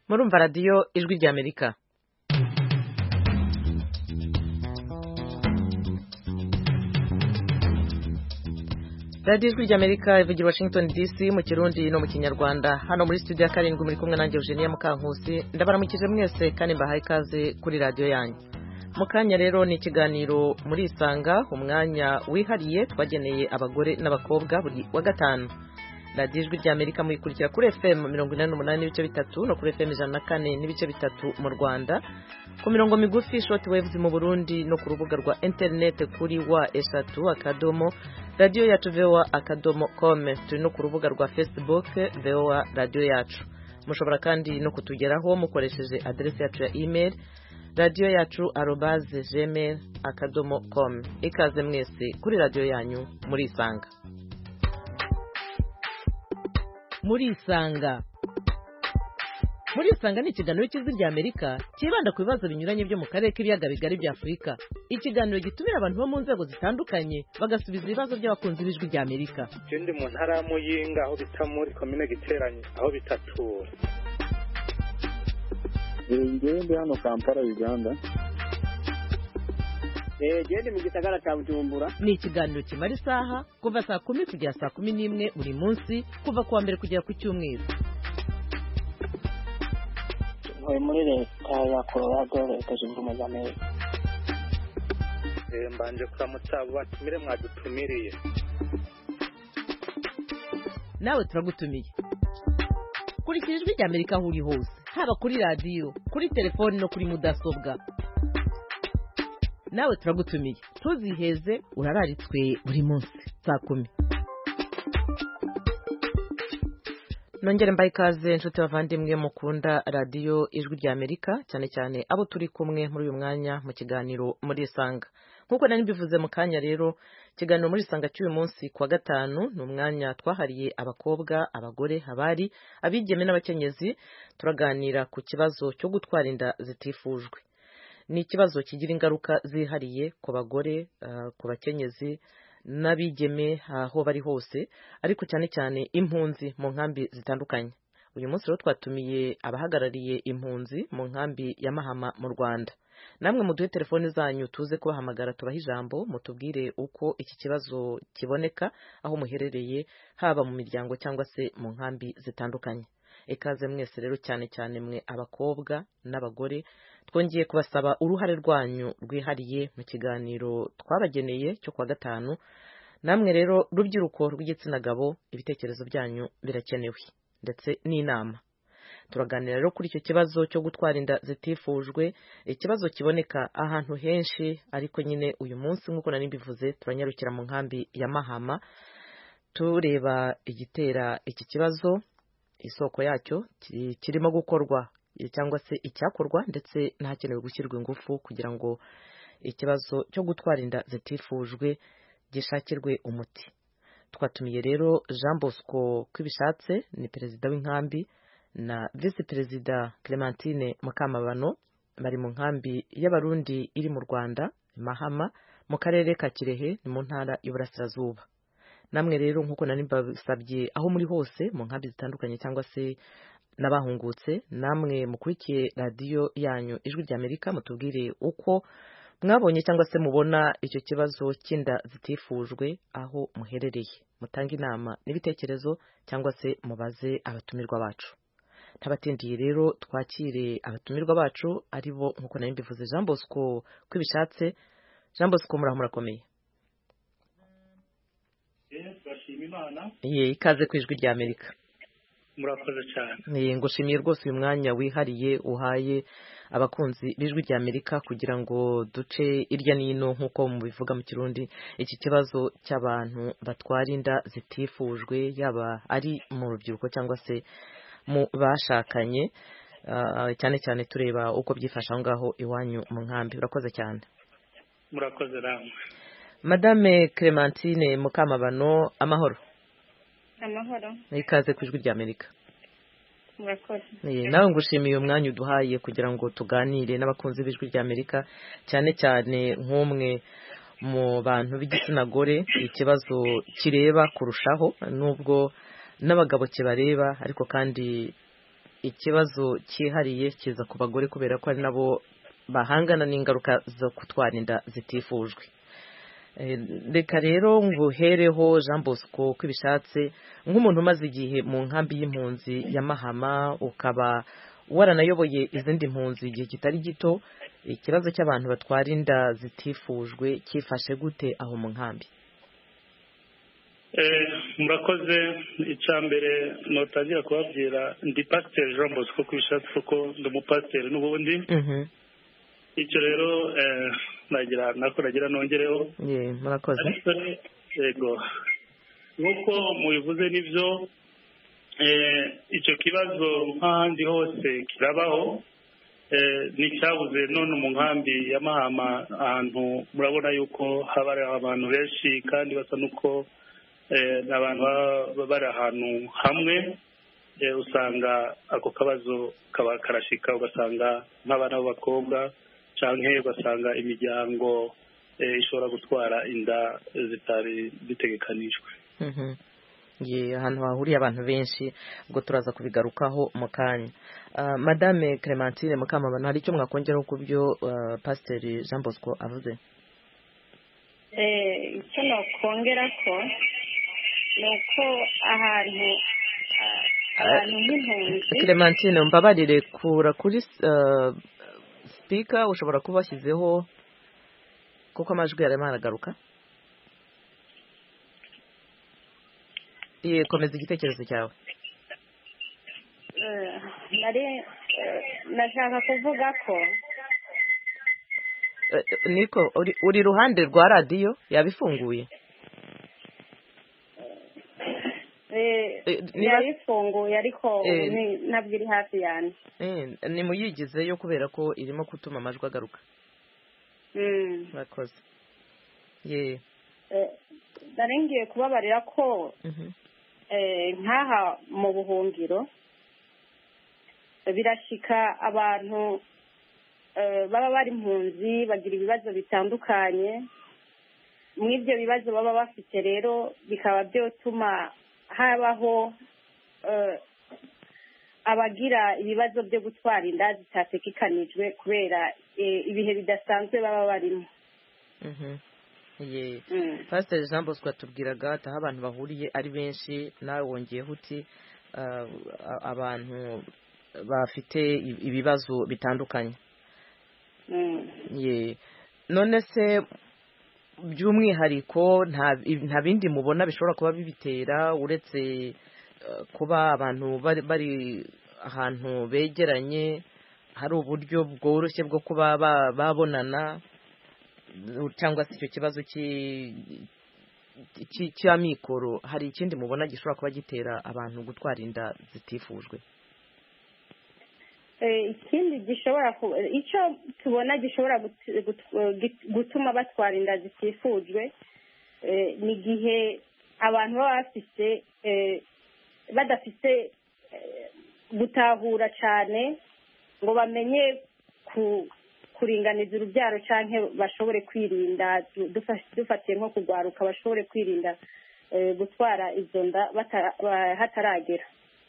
murumva radiyo ijwi ry'Amerika. radiyo ijwi ry'Amerika ivugira Washington DC mu Kirundi no mu Kinyarwanda. Hano muri studio ya karindwi muri kumwe nanjye Eugenie Mukankusi. Ndabaramukije mwese kandi mbahaye ikaze kuri radiyo yanyu. Mu kanya rero ni ikiganiro muri Isanga, umwanya wihariye twageneye abagore n'abakobwa buri wa gatanu. radiyo ijwi ry'Amerika muyikurikira kuri FM 88 n'ibice bitatu no kuri FM 104 n'ibice bitatu mu Rwanda, ku mirongo migufi short waves mu Burundi no ku rubuga rwa internet kuri wa@radio-yacu.com. Turi no ku rubuga rwa Facebook VOA Radio Yacu. Mushobora kandi no kutugeraho mukoresheje adresse yacu ya email radio-yacu@gmail.com. Ikaze mwese kuri radio yanyu muri Isanga. Muri Isanga ni ikiganiro cy'ijwi ry'Amerika kibanda ku bibazo binyuranye byo mu karere k'ibiyaga bigari bya Afurika. Ikiganiro gitumira abantu bo mu nzego zitandukanye bagasubiza ibibazo by'abakunzi b'ijwi ry'Amerika. Ndi mu ntara ya Muyinga aho bita muri commune Giteranye aho bitatura. Ndi hano Kampala Uganda. Gende mu gisagara cya Bujumbura. Ni ikiganiro kimara isaha kuva saa 10 kugera saa 11 buri munsi kuva kuwa mbere kugera ku cyumweru. Muri leta ya Colorado leta zunze ubumwe za Amerika. Mbanje kuramutsa batumire mwadutumiriye. Nawe turagutumiye. Kurikira ijwi ry'Amerika aho uri hose, haba kuri radio, kuri telefone no kuri mudasobwa. Nawe turagutumiye. Tuziheze urararitswe buri munsi saa 10. Nongere mbaye ikaze inshuti bavandimwe mukunda radiyo ijwi ry'Amerika, cyane cyane abo turi kumwe muri uyu mwanya mu kiganiro muri Isanga. Nkuko nari mbivuze mu kanya rero, ikiganiro muri Isanga cy'uyu munsi kuwa gatanu ni umwanya twahariye abakobwa, abagore, abari, abigeme n'abakenyezi. Turaganira ku kibazo cyo gutwara inda zitifujwe. Ni ikibazo kigira ingaruka zihariye ku bagore, ku bakenyezi n'abigeme aho bari hose, ariko cyane cyane impunzi mu nkambi zitandukanye. Uyu munsi rero twatumiye abahagarariye impunzi mu nkambi ya Mahama mu Rwanda. Namwe muduhe telefoni zanyu tuze kubahamagara tubaha ijambo, mutubwire uko iki kibazo kiboneka aho muherereye, haba mu miryango cyangwa se mu nkambi zitandukanye. Ikaze mwese rero, cyane cyane mwe abakobwa n'abagore. Twongeye kubasaba uruhare rwanyu rwihariye mu kiganiro twabageneye cyo kwa gatanu. Namwe rero rubyiruko rw'igitsina gabo, ibitekerezo byanyu birakenewe ndetse n'inama. Turaganira rero kuri icyo kibazo cyo gutwara inda zitifujwe, ikibazo kiboneka ahantu henshi, ariko nyine uyu munsi nk'uko nari mbivuze turanyarukira mu nkambi ya Mahama tureba igitera iki kibazo, isoko yacyo kirimo gukorwa cyangwa se icyakorwa, ndetse n'ahakenewe gushyirwa ingufu kugira ngo ikibazo cyo gutwara inda zitifujwe gishakirwe umuti. Twatumiye rero Jean Bosco Kwibishatse, ni perezida w'inkambi, na vice perezida Clementine Mukamabano, bari mu nkambi y'Abarundi iri mu Rwanda Mahama mu karere ka Kirehe ni mu ntara y'Uburasirazuba. Namwe rero nkuko nari mbasabye aho muri hose mu nkambi zitandukanye cyangwa se n'abahungutse, namwe mukurikiye radiyo yanyu ijwi ry'Amerika, mutubwire uko mwabonye cyangwa se mubona icyo kibazo cy'inda zitifujwe aho muherereye. Mutange inama n'ibitekerezo cyangwa se mubaze abatumirwa bacu. Ntabatindiye rero twakire abatumirwa bacu, aribo nkuko nari mbivuze Jean Bosco Kwibishatse. Jean Bosco, murakomeye? Ikaze ku ijwi ry'Amerika. Murakoze cyane. Ngushimiye rwose uyu mwanya wihariye uhaye abakunzi b'ijwi ry'Amerika kugira ngo duce irya nino nk'uko mubivuga mu Kirundi iki kibazo cy'abantu batwara inda zitifujwe, yaba ari mu rubyiruko cyangwa se mu bashakanye, cyane cyane tureba uko byifasha aho ngaho iwanyu mu nkambi. Urakoze cyane. Murakoze ramwe. Madame Clementine Mukamabano, amahoro. Amahoro. Ikaze ku ijwi ry'Amerika. Murakoze. Nawe ngushimiye umwanya uduhaye kugira ngo tuganire n'abakunzi b'ijwi ry'Amerika, cyane cyane nk'umwe mu bantu b'igitsina gore ikibazo kireba kurushaho, nubwo n'abagabo kibareba, ariko kandi ikibazo cyihariye kiza ku bagore kubera ko ari nabo bahangana n'ingaruka zo gutwara inda zitifujwe. Reka rero nguhereho Jean Bosco ko ibishatse nk'umuntu umaze igihe mu nkambi y'impunzi ya Mahama, ukaba waranayoboye izindi mpunzi igihe kitari gito, ikibazo cy'abantu batwara inda zitifujwe cyifashe gute aho mu nkambi? Murakoze. Icya mbere notangira kubabwira ndi Pasiteri Jean Bosco ko ibishatse kuko ndi umupasiteri n'ubundi. Icyo rero nagira nongereho. Murakoze. Yego, nk'uko mubivuze nibyo, icyo kibazo nk'ahandi hose kirabaho, n'icyabuze none mu nkambi ya Mahama ahantu murabona yuko haba abantu benshi kandi basa n'uko abantu bari ahantu hamwe, usanga ako kabazo kaba karashika, ugasanga nk'abana b'abakobwa cyangwa ugasanga imiryango ishobora gutwara inda zitari zitegekanijwe. Ahantu hahuriye abantu benshi, ubwo turaza kubigarukaho mu kanya. Madame Clementine Mukamabano, hari icyo mwakongeraho ku byo Pasiteri Jean Bosco avuze? Icyo nakongera ko ni uko ahantu nk'impunzi. Clementine, mbabarire kura kuri speaker, ushobora kuba washyizeho kuko amajwi yarimo aragaruka. Komeza igitekerezo cyawe. Nashaka kuvuga ko niko uri iruhande rwa radiyo yabifunguye? yabifunguye ariko ntabwo iri hafi yanjye. Nimuyigizeyo kubera ko irimo gutuma amajwi agaruka. Murakoze. ngiye kubabarira ko nk'aha mu buhungiro birashika abantu baba bari impunzi bagira ibibazo bitandukanye. Mu ibyo bibazo baba bafite rero bikaba byotuma habaho abagira ibibazo byo gutwara inda zitategekanijwe kubera ibihe bidasanzwe baba barimo. Pasiteri Jean Bosco atubwiraga ati aho abantu bahuriye ari benshi, nawe wongeyeho uti abantu bafite ibibazo bitandukanye. None se by'umwihariko nta bindi mubona bishobora kuba bibitera uretse kuba abantu bari ahantu begeranye, hari uburyo bworoshye bwo kuba babonana, cyangwa se icyo kibazo cy'amikoro, hari ikindi mubona gishobora kuba gitera abantu gutwara inda zitifujwe? Ikindi icyo tubona gishobora gutuma batwara inda zitifujwe ni igihe abantu baba badafite gutahura cyane ngo bamenye kuringaniza urubyaro cyangwa bashobore kwirinda, dufatiye nko kugwaruka, bashobore kwirinda gutwara izo nda hataragera.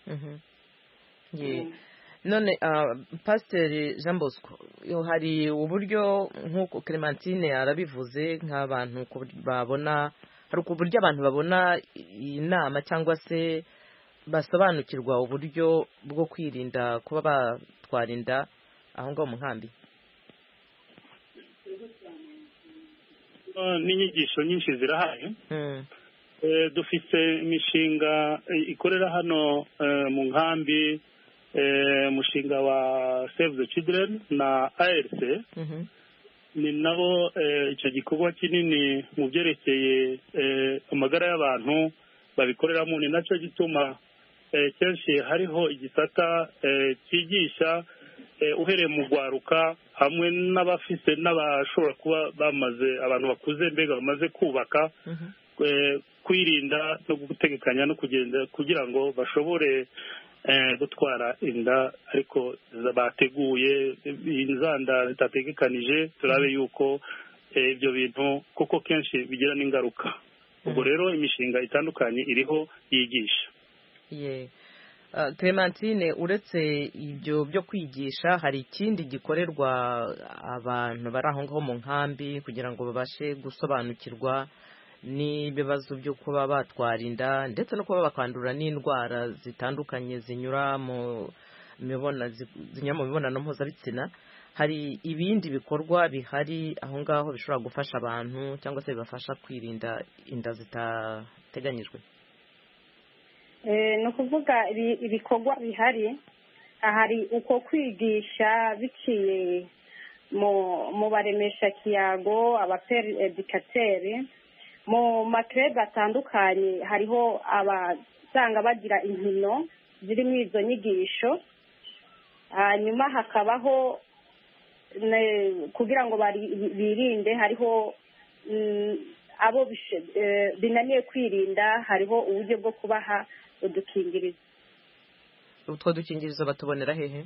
None Pasiteri Jean Bosco, hari uburyo nk'uko Clementine arabivuze, nk'abantu babona, hari uburyo abantu babona iyi nama cyangwa se basobanukirwa uburyo bwo kwirinda kuba batwara inda aho ngaho mu nkambi? N'inyigisho nyinshi zirahari. Dufite imishinga ikorera hano mu nkambi, umushinga wa Save the Children na ARC. Ni nabo icyo gikorwa kinini mu byerekeye amagara y'abantu babikoreramo. Ni nacyo gituma kenshi hariho igisata cyigisha uhereye mu gwaruka hamwe n'abafise n'abashobora kuba bamaze, abantu bakuze mbega bamaze kubaka, kwirinda no gutegekanya no kugenda kugira ngo bashobore gutwara inda ariko bateguye, inzanda zitategekanije. Turabe yuko ibyo bintu kuko kenshi bigira n'ingaruka. Ubwo rero imishinga itandukanye iriho yigisha. Clementine, uretse ibyo byo kwigisha hari ikindi gikorerwa abantu bari aho ngaho mu nkambi kugira ngo babashe gusobanukirwa n'ibibazo byo kuba batwara inda ndetse no kuba bakandura n'indwara zitandukanye zinyura mu mibonano mpuzabitsina? Hari ibindi bikorwa bihari aho ngaho bishobora gufasha abantu cyangwa se bibafasha kwirinda inda zitateganyijwe? ni ukuvuga ibikorwa bihari, hari uko kwigisha biciye mu baremesha kiyago, abaperi edikateri mu makrebe atandukanye. Hariho abasanga bagira inkino zirimo izo nyigisho, hanyuma hakabaho kugira ngo birinde, hariho abo binaniye kwirinda, hariho uburyo bwo kubaha udukingirizo. Utwo dukingirizo batubonera hehe?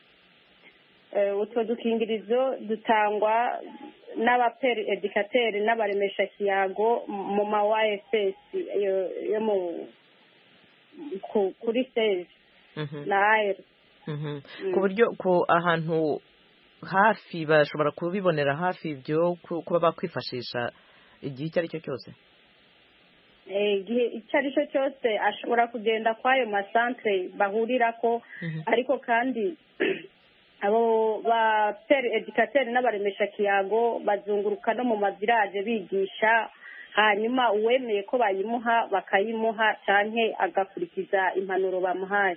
Utwo dukingirizo dutangwa n'abaperi edikateri n'abaremesha kiyago mu ma YFS yo kuri stage na AR. Ku buryo ko ahantu hafi bashobora kubibonera hafi ibyo kuba bakwifashisha igihe icyo ari cyo cyose? Igihe icyo ari cyo cyose ashobora kugenda kw'ayo masantere bahurirako, ariko kandi abo ba peri edikateri n'abaremesha kiyago bazunguruka no mu mavilaje bigisha, hanyuma uwemeye ko bayimuha bakayimuha cyane agakurikiza impanuro bamuhaye.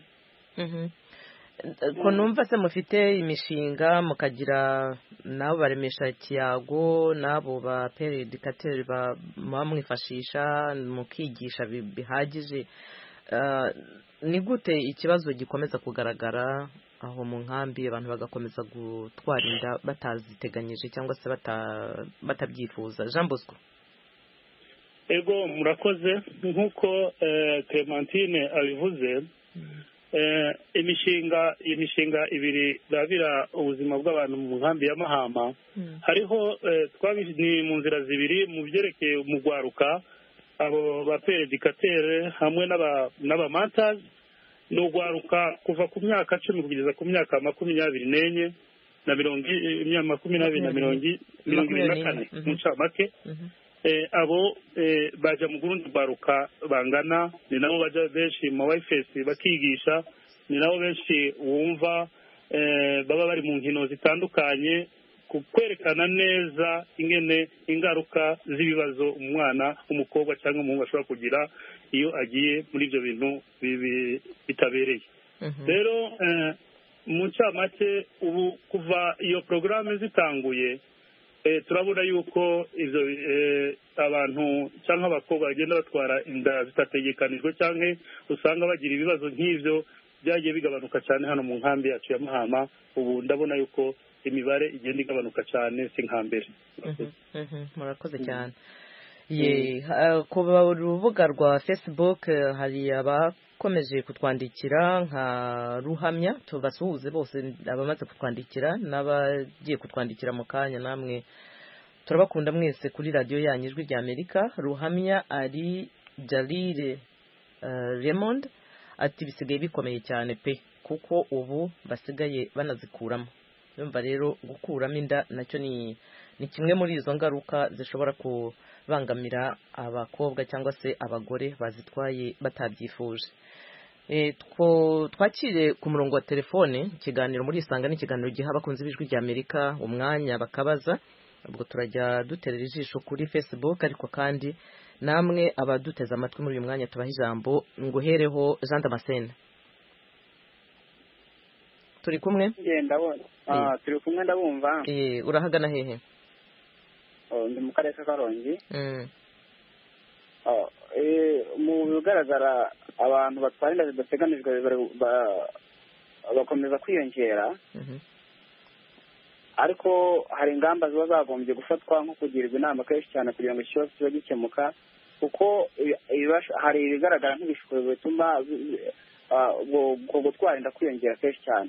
Ko numva se mufite imishinga mukagira nabo baremesha kiyago nabo ba peri edikateri bamwifashisha mukigisha bihagije, ni gute ikibazo gikomeza kugaragara aho mu nkambi abantu bagakomeza gutwara inda bataziteganyije cyangwa se batabyifuza? Jean Bosco. Ego murakoze, nk'uko Clementine abivuze, imishinga ibiri irabira ubuzima bw'abantu mu nkambi ya Mahama. Hariho ni mu nzira zibiri mu byerekeye umugwaruka, abo ba peri edikateri hamwe n'abamantazi. Ni ugwaruka kuva ku myaka 10 kugeza ku myaka 24 na 24 mu ncamake. Abo baja mu Burundi baruka bangana, ni nabo baja benshi mu YFS bakigisha, ni nabo benshi wumva baba bari mu nkino zitandukanye kwerekana neza ingene ingaruka z'ibibazo umwana umukobwa cyangwa umuhungu ashobora kugira iyo agiye muri ibyo bintu bitabereye. Rero mu ncamake ubu kuva iyo porogaramu zitanguye, turabona yuko izo abantu cyangwa abakobwa bagenda batwara inda zitategekanijwe cyangwa usanga bagira ibibazo nk'ibyo byagiye bigabanuka cyane hano mu nkambi yacu ya Mahama. Ubu ndabona yuko imibare igenda igabanuka cyane si nka mbere. Murakoze cyane. Ku rubuga rwa Facebook hari abakomeje kutwandikira nka Ruhamya, tubasuhuze bose abamaze kutwandikira n'abagiye kutwandikira mu kanya. Namwe turabakunda mwese kuri radio yanyu Ijwi rya Amerika. Ruhamya ari Jalire Raymond ati bisigaye bikomeye cyane pe, kuko ubu basigaye banazikuramo. Yumva rero gukuramo inda nacyo ni kimwe muri izo ngaruka zishobora kubangamira abakobwa cyangwa se abagore bazitwaye batabyifuje. Twakire ku murongo wa telefone ikiganiro muri Isanga, n'ikiganiro giha abakunzi b'Ijwi rya Amerika umwanya bakabaza. Ubwo turajya duterera ijisho kuri Facebook, ariko kandi namwe abaduteze amatwi muri uyu mwanya tubaha ijambo. Nguhereho Jean Damascene. Turi kumwe? Ndabona. Turi kumwe ndabumva. Urahagana hehe? Ndi mu karere ka Karongi. Mu bigaragara abantu batwara inda zidateganijwe bakomeza kwiyongera, ariko hari ingamba ziba zagombye gufatwa nko kugirwa inama kenshi cyane kugira ngo ikibazo kibe gikemuka, kuko hari ibigaragara nk'ibishuko bituma gutwara inda kwiyongera kenshi cyane.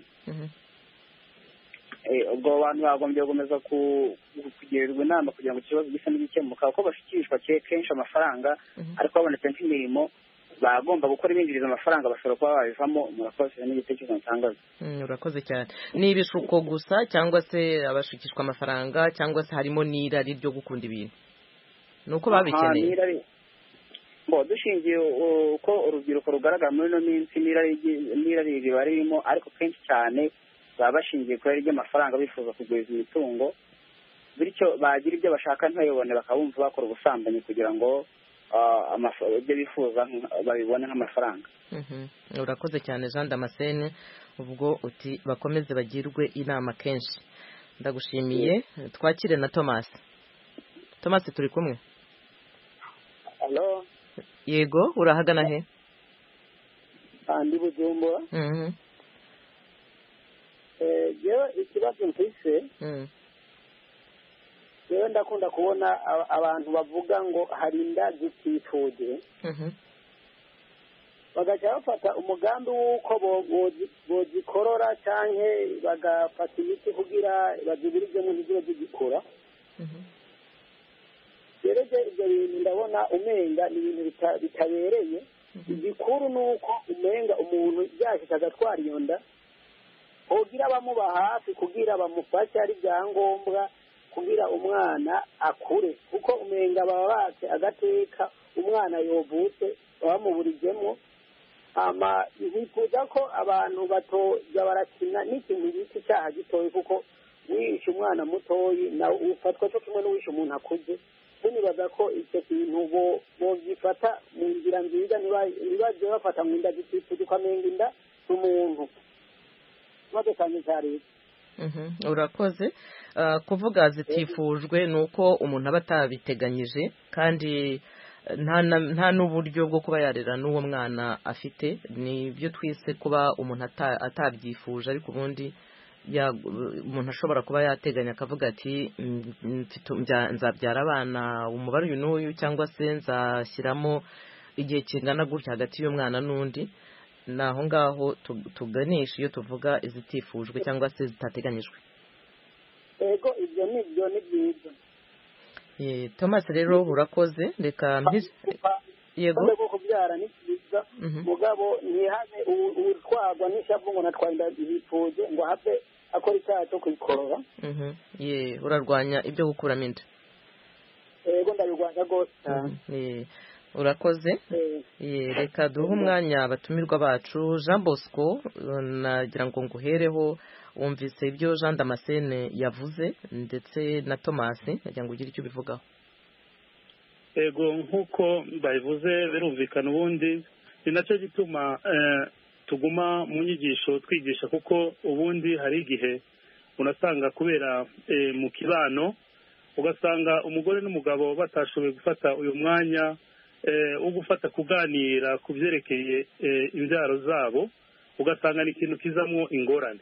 Ubwo abantu bagombye gukomeza kugirirwa inama kugira ngo ikibazo gisa n'igikemuka, kuko bashikishwa kenshi amafaranga ariko babonetse nk'imirimo bagomba gukora ibinjiriza amafaranga bashobora kuba babivamo. Murakoze n'igitekerezo nsangaza. Urakoze cyane. Ni ibishuko gusa cyangwa se abashukishwa amafaranga cyangwa se harimo n'irari ryo gukunda ibintu nuko babikeneye? Dushingiye uko urubyiruko rugaragara muri ino minsi n'irari riba ririmo, ariko kenshi cyane baba bashingiye kuri ry'amafaranga bifuza kugwiza imitungo, bityo bagira ibyo bashaka ntibabibone bakabumva bakora ubusambanyi kugira ngo ibyo bifuza babibone nk'amafaranga. Urakoze cyane Jean Damascene, ubwo uti bakomeze bagirwe inama kenshi. Ndagushimiye. Twakire na Thomas. Thomas, turi kumwe? Hello. Yego, urahagana he? Ndi Bujumbura. Yewe ikibazo mfise, yewe ndakunda kubona abantu bavuga ngo hari inda zitifuje, bagaca bafata umugambi w'uko bozikorora canke bagafata imiti kugira baziburizemo ntizibe zigikura. Rero ibyo bintu ndabona umenga ni ibintu bitabereye. Igikuru ni uko umenga umuntu yashyize agatwara iyo nda kugira bamuba hafi, kugira bamufashe ari ibyangombwa, kugira umwana akure, kuko umenga baba batse agateka umwana yovutse bamuburijemo. Bifuza ko abantu batoza barakina n'ikintu bita icyaha gitoya, kuko wishe umwana mutoyi nawe ufatwa cyo kimwe n'uwishe umuntu akuze. Nibaza ko icyo kintu bogifata mu nzira nziza, ntibajye bafata mu nda zitifuza ukamenga inda umuntu maze cyane cyane. Urakoze. Kuvuga zitifujwe ni uko umuntu aba atabiteganyije, kandi nta n'uburyo bwo kuba yarera n'uwo mwana afite. Ni byo twise kuba umuntu atabyifuje, ariko ubundi umuntu ashobora kuba yateganya akavuga ati nzabyara abana umubare uyu n'uyu, cyangwa se nzashyiramo igihe kingana gutya hagati y'umwana n'undi. Ni aho ngaho tuganisha iyo tuvuga izitifujwe cyangwa se zitateganyijwe. Yego, ibyo ni byiza. Thomas, rero urakoze. Reka yego ko kubyara ni byiza, mugabo ntihabe utwagwa n'ishavu ngo natwaye inda zifuje ngo have akora icyaha cyo kuyikorora. Urarwanya ibyo gukuramo inda? Yego, ndabirwanya rwose cyane. Urakoze. Reka duhe umwanya abatumirwa bacu. Jean Bosco, nagira ngo nguhereho. Wumvise ibyo Jean Damascene yavuze ndetse na Thomas, nagira ngo ugire icyo ubivugaho. Yego, nk'uko babivuze birumvikana, ubundi ni nacyo gituma tuguma mu nyigisho twigisha, kuko ubundi hari igihe unasanga kubera mu kibano ugasanga umugore n'umugabo batashoboye gufata uyu mwanya wo gufata kuganira ku byerekeye imbyaro zabo, ugasanga ni ikintu kizamwo ingorane,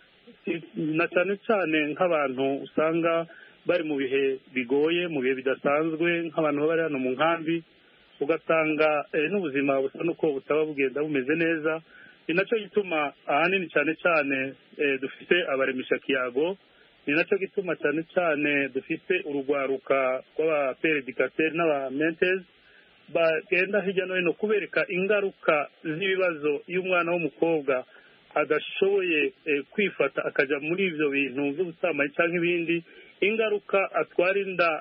na cyane cyane nk'abantu usanga bari mu bihe bigoye, mu bihe bidasanzwe, nk'abantu baba bari hano mu nkambi, ugasanga n'ubuzima busa n'uko butaba bugenda bumeze neza. Ni nacyo gituma ahanini cyane cyane dufite abaremesha kiyago, ni nacyo gituma cyane cyane dufite urugwaruka rw'abaperedikateri n'abamentezi bagenda hirya no hino kubereka ingaruka z'ibibazo y'umwana w'umukobwa adashoboye kwifata akajya muri ibyo bintu by'ubusambanyi cyangwa ibindi, ingaruka atwara inda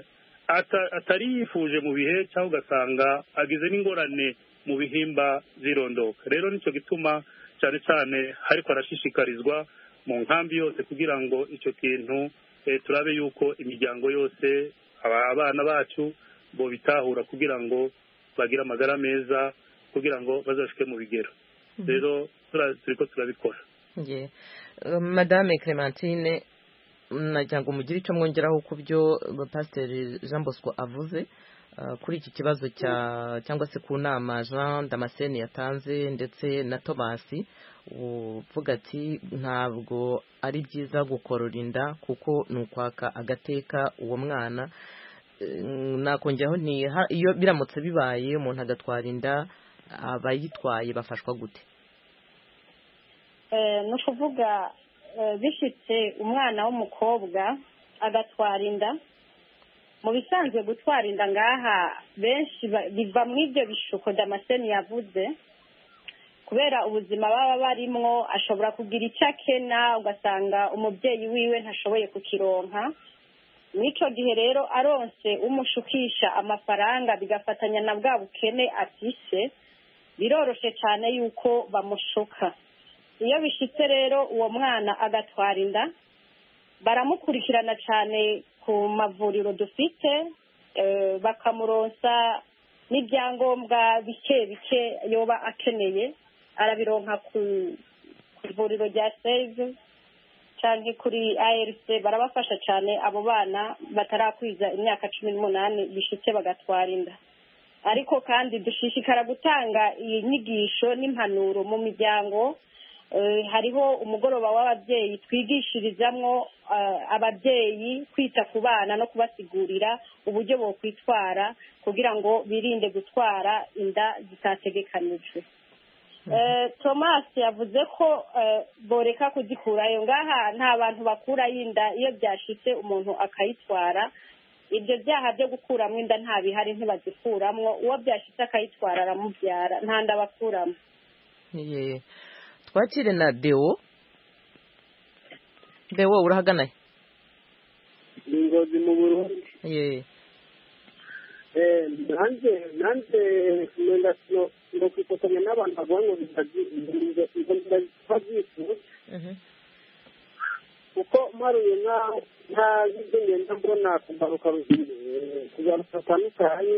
atari yifuje mu bihe, cyangwa ugasanga agize n'ingorane mu bihimba zirondoka. Rero nicyo gituma cyane cyane ariko arashishikarizwa mu nkambi yose kugira ngo icyo kintu turabe yuko imiryango yose abana bacu bo bitahura kugira ngo bagire amagara meza, kugira ngo bazashike mu bigero. Rero turiko turabikora. Madame Clementine, nagira ngo mugire icyo mwongeraho ku byo Pasiteri Jean Bosco avuze kuri iki kibazo cyangwa se ku nama Jean Damascene yatanze ndetse na Thomas, uvuga ati ntabwo ari byiza gukorora inda kuko ni ukwaka agateka uwo mwana. Nakongeraho iyo biramutse bibaye umuntu agatwara inda, abayitwaye bafashwa gute? ni ukuvuga bishyitse umwana w'umukobwa agatwara inda, mu bisanzwe gutwara inda ngaha benshi biva mu ibyo bishuko Damascene yavuze kubera ubuzima baba barimwo ashobora kugira icyo akena ugasanga umubyeyi wiwe ntashoboye kukironka n'icyo gihe rero aronse umushukisha amafaranga bigafatanya na bwa bukene afise biroroshe cyane yuko bamushuka iyo bishitse rero uwo mwana agatwara inda baramukurikirana cyane ku mavuriro dufite bakamuronsa n'ibyangombwa bike bike yoba akeneye arabironka ku ivuriro rya Save cyangwa kuri ARC barabafasha cyane abo bana batarakwiza imyaka 18 bishitse bagatwara inda ariko kandi dushishikara gutanga iyi nyigisho n'impanuro mu miryango hariho umugoroba w'ababyeyi twigishirizamwo ababyeyi kwita ku bana no kubasigurira uburyo bwo kwitwara kugira ngo birinde gutwara inda zitategekanijwe Thomas yavuze ko boreka kuzikurayo ngaha nta bantu bakura inda iyo byashitse umuntu akayitwara ibyo byaha byo gukuramo inda nta bihari ntibazikuramwo uwo byashitse akayitwara aramubyara nta nda bakuramo twakire na Deo urahagana Ngozi mu Burundi nanze ndo kwifatanya n'abantu bavuga ngo bitazyifuza kuko mparuye nta zibyo ngenda mbona kugaruka kugaruka atandukanye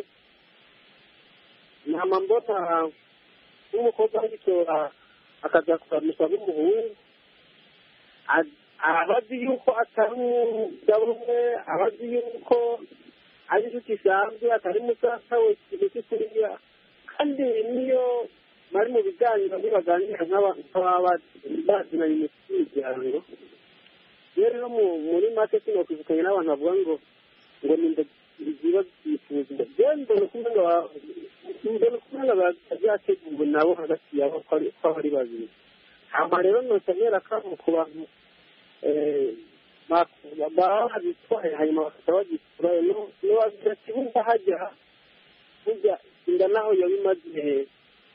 nama mbona nk'umukobwa w'itora akajya kugaruka nk'umuhungu abazi yuko atari umugabo umwe abazi yuko ari inshuti isanzwe atari musasa we ikintu kuriya kandi niyo bari mu biganiro baganira nk'ababa bazinanye mu miryango rero muri make sinokwifatanya n'abantu bavuga ngo ni ziba byifuza mbona kumwe bazyateguwe nabo hagati yabo ko ari babiri hama rero nosamera kamo ku bantu baba babitwaye hanyuma bakajya bagiturayo n'uwagira kibuga hajya burya inda naho yabimaze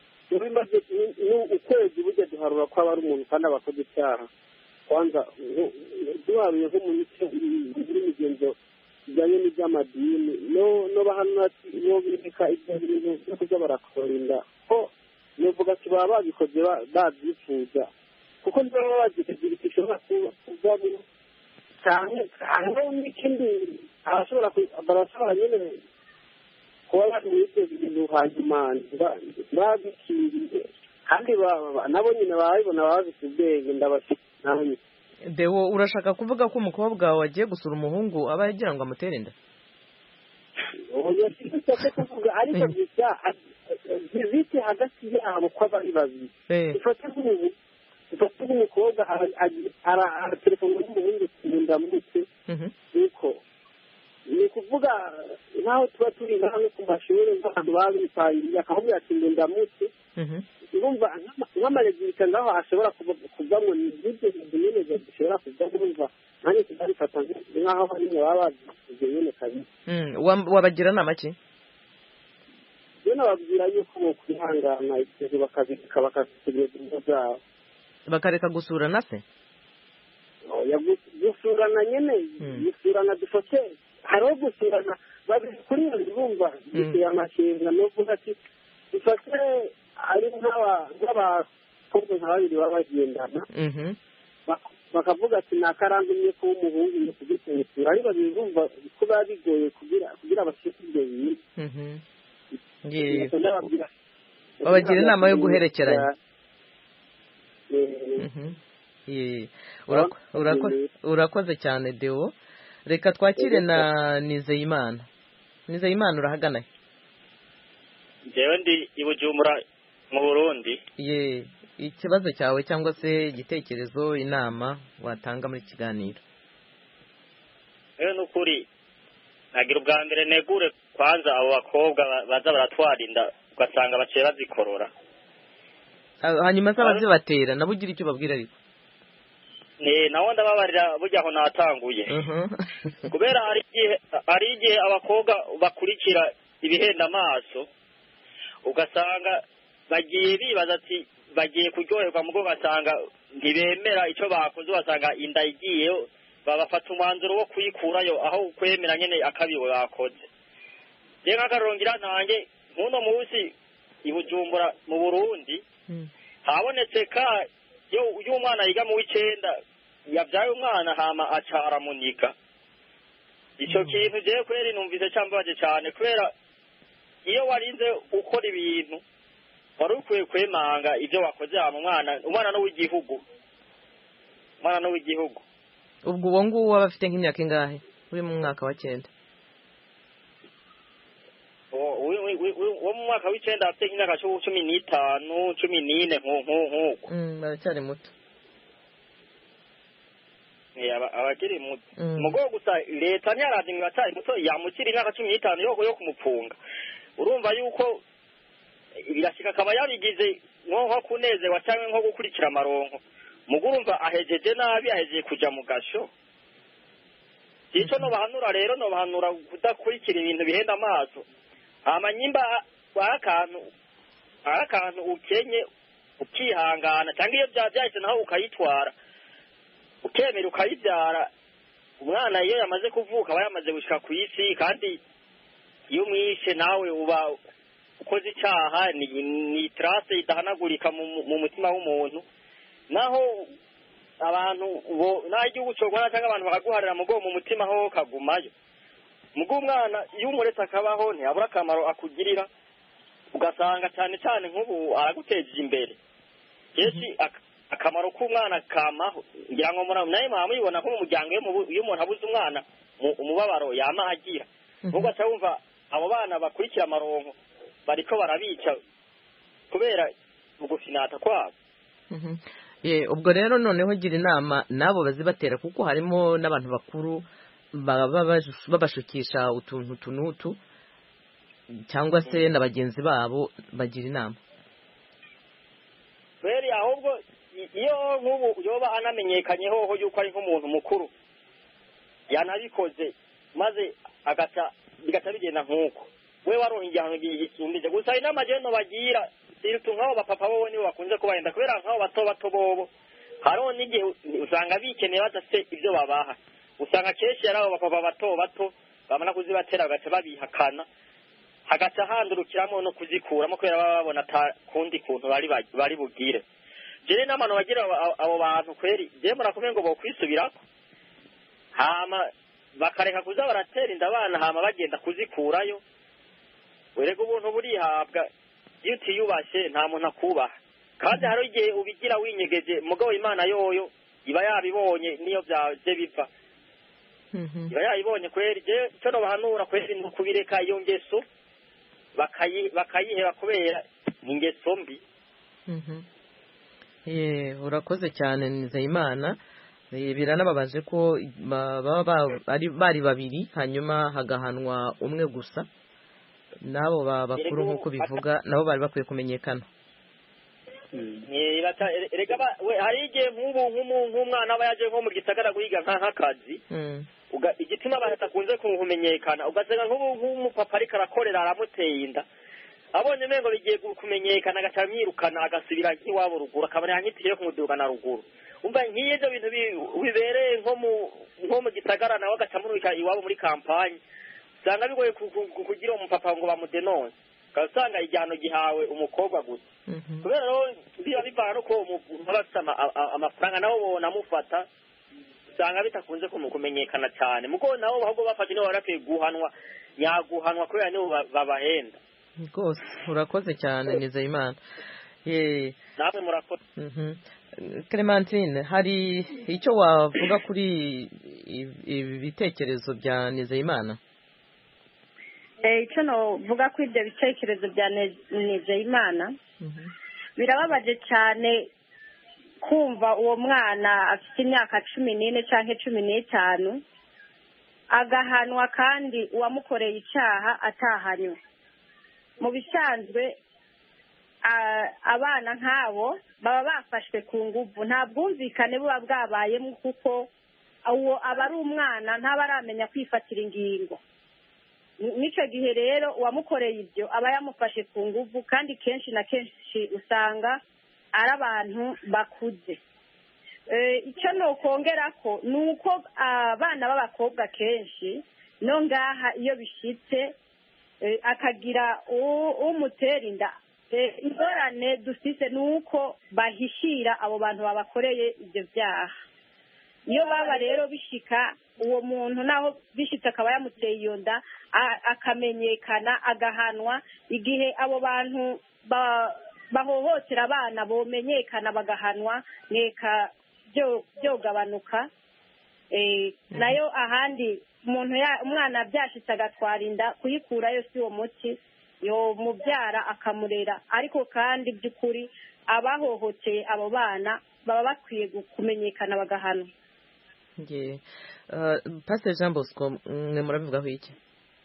ukwezi burya duharura ko aba ari umuntu kandi aba akoze icyaha kwanza duharuye nko mu mico n'imigenzo bijyanye n'iby'amadini no bahanura ati bo bireka ibyo bintu byo kuza barakora inda ko novuga ati baba babikoze babyifuza kuko niba bagitegura ishobora kuvamo cyane n'ikindi barashobora nyine kuba bari muri ibyo bintu hanyuma babikiriye kandi nabo nyine babibona baba bafite ubwenge ndabafite nawe Deo urashaka kuvuga ko umukobwa wawe agiye gusura umuhungu aba yagira ngo amutere inda ariko gusa zizite hagati yabo ko bari babiri ifate nk'umukobwa araterefona n'umuhungu kunda mutse nuko ni ukuvuga nkaho tuba turi hamwe ku mashuri nk'abantu baba bipaye akahubwira ati ndamutse urumva nk'amarezilika ngaho ashobora kuvamo ni ibyo bintu nyine bishobora kuvamo urumva nanjye tutabifata nk'aho bamwe baba bazize nyine kabiri wabagira nama ki rero nababwira yuko bokwihangana ibintu bakabireka bakabitegereza ingo zabo bakareka gusurana se gusurana nyine gusurana dufate hariho gusurana babiri kuri iyo nzu bumva biteye amakenga n'uvuga ati dufate ari nk'abakobwa nka babiri baba bagendana bakavuga ati ni akarangumye kuba umuhungu ni kugitungira ari babiri bumva ko biba bigoye kugira bashyire ibyo bintu babagira inama yo guherekeranya urakoze cyane Deo reka twakire na Nizeyimana urahagana jewe ndi i Bujumbura mu Burundi ikibazo cyawe cyangwa se igitekerezo inama watanga muri kiganiro n'ukuri nagira ubwa mbere negure kwanza abo bakobwa baza baratwara inda ugasanga baciye bazikorora hanyuma se abazibatera nabo ugira icyo babwira ariko naho ndababarira burya aho natanguye kubera hari igihe abakobwa bakurikira ibihenda amaso ugasanga bagiye bibaza ati bagiye kuryoherwa mugo ugasanga ntibemera icyo bakoze ugasanga inda igiyeyo babafata umwanzuro wo kuyikurayo aho kwemera nyine akabiwe bakoze rero nk'akarongera nanjye nk'uno munsi i Bujumbura mu Burundi habonetse ka iyo umwana yiga mu w'icenda yabyaye umwana hama aca aramunika icyo kintu jewe kweri numvise cyambabaje cyane kubera iyo warinze ukora ibintu wari ukwiye kwemanga ibyo wakoze hama umwana n'uw'igihugu ubwo uwo nguwo waba afite nk'imyaka ingahe uri mu mwaka wa 9 wo mu mwaka w'icenda afite nk'imyaka 15 14 nk'uko baracyari muto abakiri muto mugo gusa leta ntiyaravye ngo batari muto yamukira imyaka 15 yo kumupfunga urumva yuko birashika akaba yabigize nko kunezerwa cyangwa nko gukurikira amaronko mugurumva ahejeje nabi ahejeje kuja mu gasho icyo no bahanura kudakurikira ibintu bihenda amaso amanyimba akantu ukenye ukihangana cyangwa iyo byahise naho ukayitwara ukemera ukayibyara umwana iyo yamaze kuvuka aba yamaze gushika ku isi kandi iyo umwishe nawe uba ukoze icyaha ni trace idahanagurika mu mutima w'umuntu naho abantu naho igihugu cyogwana cyangwa abantu bakaguharira mu mutima ho kagumayo mugo umwana iyo umuretse akabaho ntiyabura akamaro akugirira ugasanga cyane cyane nk'ubu aragutejeje imbere yeshi akamaro k'umwana kamaho ngira ngo nawe mwamubibona nko mu muryango iyo umuntu abuze umwana umubabaro yama agira nubwo wumva abo bana bakurikira amaronko bariko barabica kubera ugufinata kwabo ubwo rero noneho gira inama nabo bazibatera kuko harimo n'abantu bakuru babashukisha utuntu tunutu cyangwa se na bagenzi babo bagira inama rero ahubwo iyo nk'ubu yoba anamenyekanye hoho yuko ari nk'umuntu mukuru yanabikoze maze bigaca bigenda nk'uko we waronka igihano gisumbije gusa inama je no bagira siritu nk'abo bapapa bobo nibo bakunze kubahenda kubera nk'abo bato bobo hariho n'igihe usanga bikeneye badafite ibyo babaha usanga kenshi yari abo bapapa bato bamara kuzibatera bagaca babihakana hagaca handurukiramo no kuzikuramo kubera baba babona kundi kuntu bari bugire jere n'abantu bagira abo bantu kweri je murakomeye ngo bokwisubirako hama bakareka kuza baratera inda abana hama bagenda kuzikurayo werega ubuntu burihabwa iyo utiyubashye nta muntu akubaha kandi hari igihe ubigira winyegeje mugabo Imana yoyo iba yabibonye niyo byaje biva iba yabibonye kweri je cyo no bahanura kweri no kubireka iyo ngeso bakayiheba kubera ingeso mbi urakoze cyane Nizeyimana biranababaje ko bari babiri hanyuma hagahanwa umwe gusa nabo bakuru nk'uko bivuga nabo bari bakwiye kumenyekana hari igihe nk'umwana aba yaje nko mu gisagara guhiga nk'akazi igituma batakunze kumenyekana ugasanga nk'umupapa ariko arakorera aramuteye inda abonye mengo bigiye kumenyekana agaca amwirukana agasubira nk'iwabo ruguru akabona yanyitiriye kumuduga na ruguru umva nk'iyo ibyo bintu bibereye nko mu gisagara nawe agaca amurika iwabo muri kampanye usanga bigoye kugira umupapa ngo bamudenonse ugasanga igihano gihawe umukobwa gusa kubera rero biba bivana nuko umuntu aba afite amafaranga nabo bonamufata usanga bitakunze kumenyekana cyane muko nabo ahubwo bafashe nibo barakwiye guhanwa nyaguhanwa kubera nibo babahenda rwose urakoze cyane Nizeyimana namwe murakoze Clementine hari icyo wavuga kuri ibi bitekerezo bya Nizeyimana icyo navuga ko ibyo bitekerezo bya Nizeyimana birababaje cyane kumva uwo mwana afite imyaka 14 cyangwa 15 agahanwa kandi uwamukoreye icyaha atahanywe mu bisanzwe abana nk'abo baba bafashwe ku nguvu nta bwumvikane buba bwabayemo kuko uwo aba ari umwana ntaba aramenya kwifatira ingingo. N'icyo gihe rero uwamukoreye ibyo aba yamufashe ku nguvu kandi kenshi na kenshi usanga ari abantu bakuze. Icyo nokongera ko ni uko abana b'abakobwa kenshi no ngaha iyo bishyitse akagira umutera inda, ingorane dufite ni uko bahishira abo bantu babakoreye ibyo byaha. Iyo baba rero bishika uwo muntu naho bishitse akaba yamuteye iyo nda akamenyekana agahanwa, igihe abo bantu bahohotera abana bomenyekana bagahanwa neka byogabanuka. Nayo ahandi umwana byashitse agatwara inda kuyikurayo si uwo muti yo mubyara akamurera, ariko kandi by'ukuri abahohoteye abo bana baba bakwiye kumenyekana bagahanwa. Pastor Jean Bosco mwe murabivugaho iki?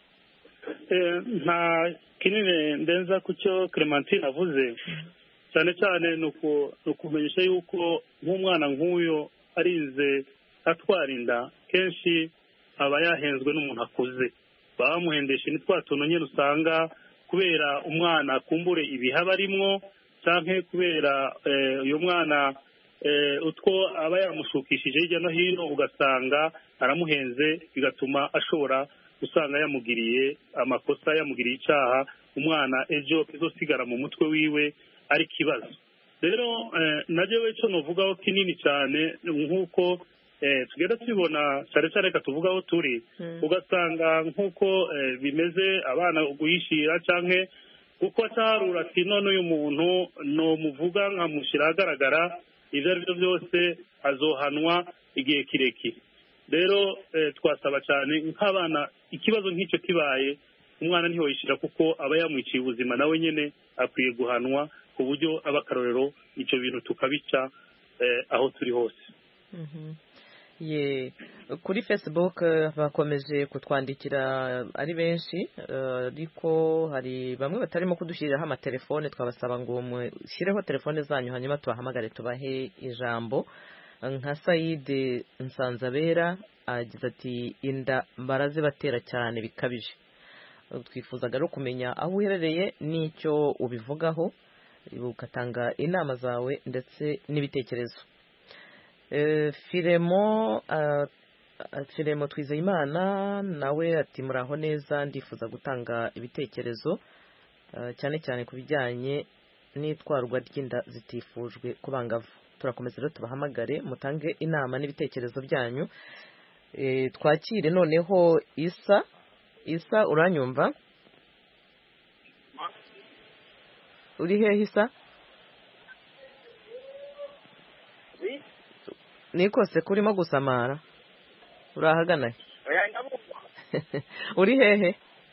Nta kinini ndenza ku cyo Clementine avuze, cyane cyane ni ukumenyesha yuko nk'umwana nk'uyo arinze atwara inda kenshi aba yahenzwe n'umuntu akuze, baba bamuhendesha ni twa tuntu nyine usanga kubera umwana kumbure ibihaba arimwo cyangwa kubera uyu mwana utwo aba yamushukishije hirya no hino ugasanga aramuhenze, bigatuma ashobora usanga yamugiriye amakosa, yamugiriye icyaha, umwana ejo kizosigara mu mutwe wiwe ari kibazo. Rero najyewe cyo novugaho kinini cyane nk'uko tugenda tubibona cyane cyane reka tuvugaho turi, ugasanga nk'uko bimeze abana guhishira cyangwa kuko atarura ati none uyu muntu no muvuga nkamushyira ahagaragara, ibyo ari byo byose azohanwa igihe kirekire. Rero twasaba cyane nk'abana ikibazo nk'icyo kibaye umwana ntihoyishira kuko aba yamwiciye ubuzima, nawe nyine akwiye guhanwa ku buryo abakarorero icyo bintu tukabica aho turi hose. Kuri Facebook bakomeje kutwandikira ari benshi, ariko hari bamwe batarimo kudushyiriraho amatelefone, twabasaba ngo mushyireho telefone zanyu hanyuma tubahamagare tubahe ijambo. Nka Saide Nsanzabera agize ati inda barazibatera cyane bikabije. Twifuzaga rero kumenya aho uherereye n'icyo ubivugaho, ugatanga inama zawe ndetse n'ibitekerezo. Firemo Twizeyimana nawe ati muraho neza, ndifuza gutanga ibitekerezo cyane cyane ku bijyanye n'itwarwa ry'inda zitifujwe ku bangavu. Turakomeza rero tubahamagare mutange inama n'ibitekerezo byanyu. Twakire noneho Isa uranyumva? Uri hehe Isa? Nikose kurimo gusamara. Urahagana? Uri hehe?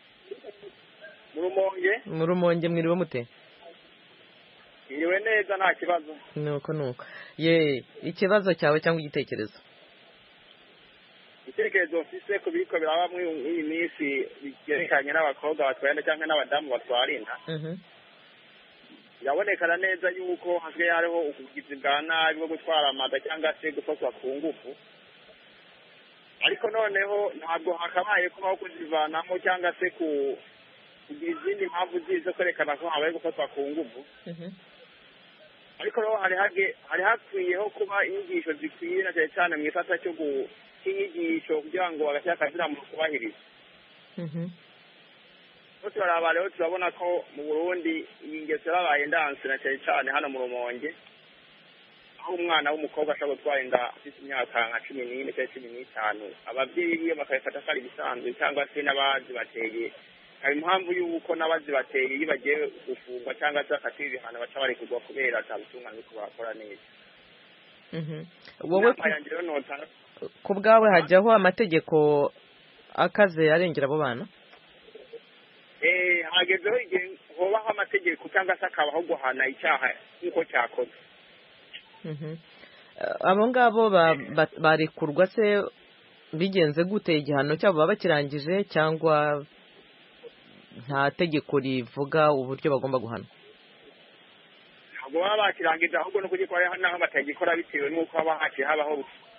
Mu Rumonge mwiriwe mute? Iriwe neza nta kibazo. Nuko. Ikibazo cyawe cyangwa igitekerezo? Igitekerezo mfise ku biriko biraba muri iyi minsi byerekanye n'abakobwa batwara cyangwa n'abadamu batwara inda. Birabonekana neza yuko hasigaye hariho ubugizi bwa nabi bwo gutwara amada cyangwa se gufatwa ku ngufu, ariko noneho ntabwo hakabaye kubaho kuzivanamo cyangwa se kugira izindi mpamvu zizo kwerekana ko habaye gufatwa ku ngufu. Ariko rero hari hakwiyeho kuba inyigisho zikwiye na cyane cyane mu ifata cy'inyigisho kugira ngo agashyira akazira mu kubahiriza. Turaraba rero turabona ko mu Burundi iyi ngeso yabaye ndanse na cyane cyane hano mu Rumonge, aho umwana w'umukobwa ashobora gutwara inda afite imyaka nka 14 cyangwa 15, ababyeyi bakayifata ko ari bisanzwe cyangwa se n'abazibateye. Hari impamvu y'uko n'abazibateye iyo bagiye gufungwa cyangwa se bakatira ibihano baca bari kugwa kubera atabutungane ko bakora neza. Wowe ku bwawe hajyaho amategeko akaze arengera abo bana? Hagezeho igihe hobaho amategeko cyangwa se akabaho guhana icyaha nk'uko cyakoze. Abo ngabo barekurwa se bigenze gute? Igihano cyabo baba bakirangije cyangwa nta tegeko rivuga uburyo bagomba guhana? baba bakirangije ahubwo no kugikora naho batagikora bitewe n'uko haba haciye habaho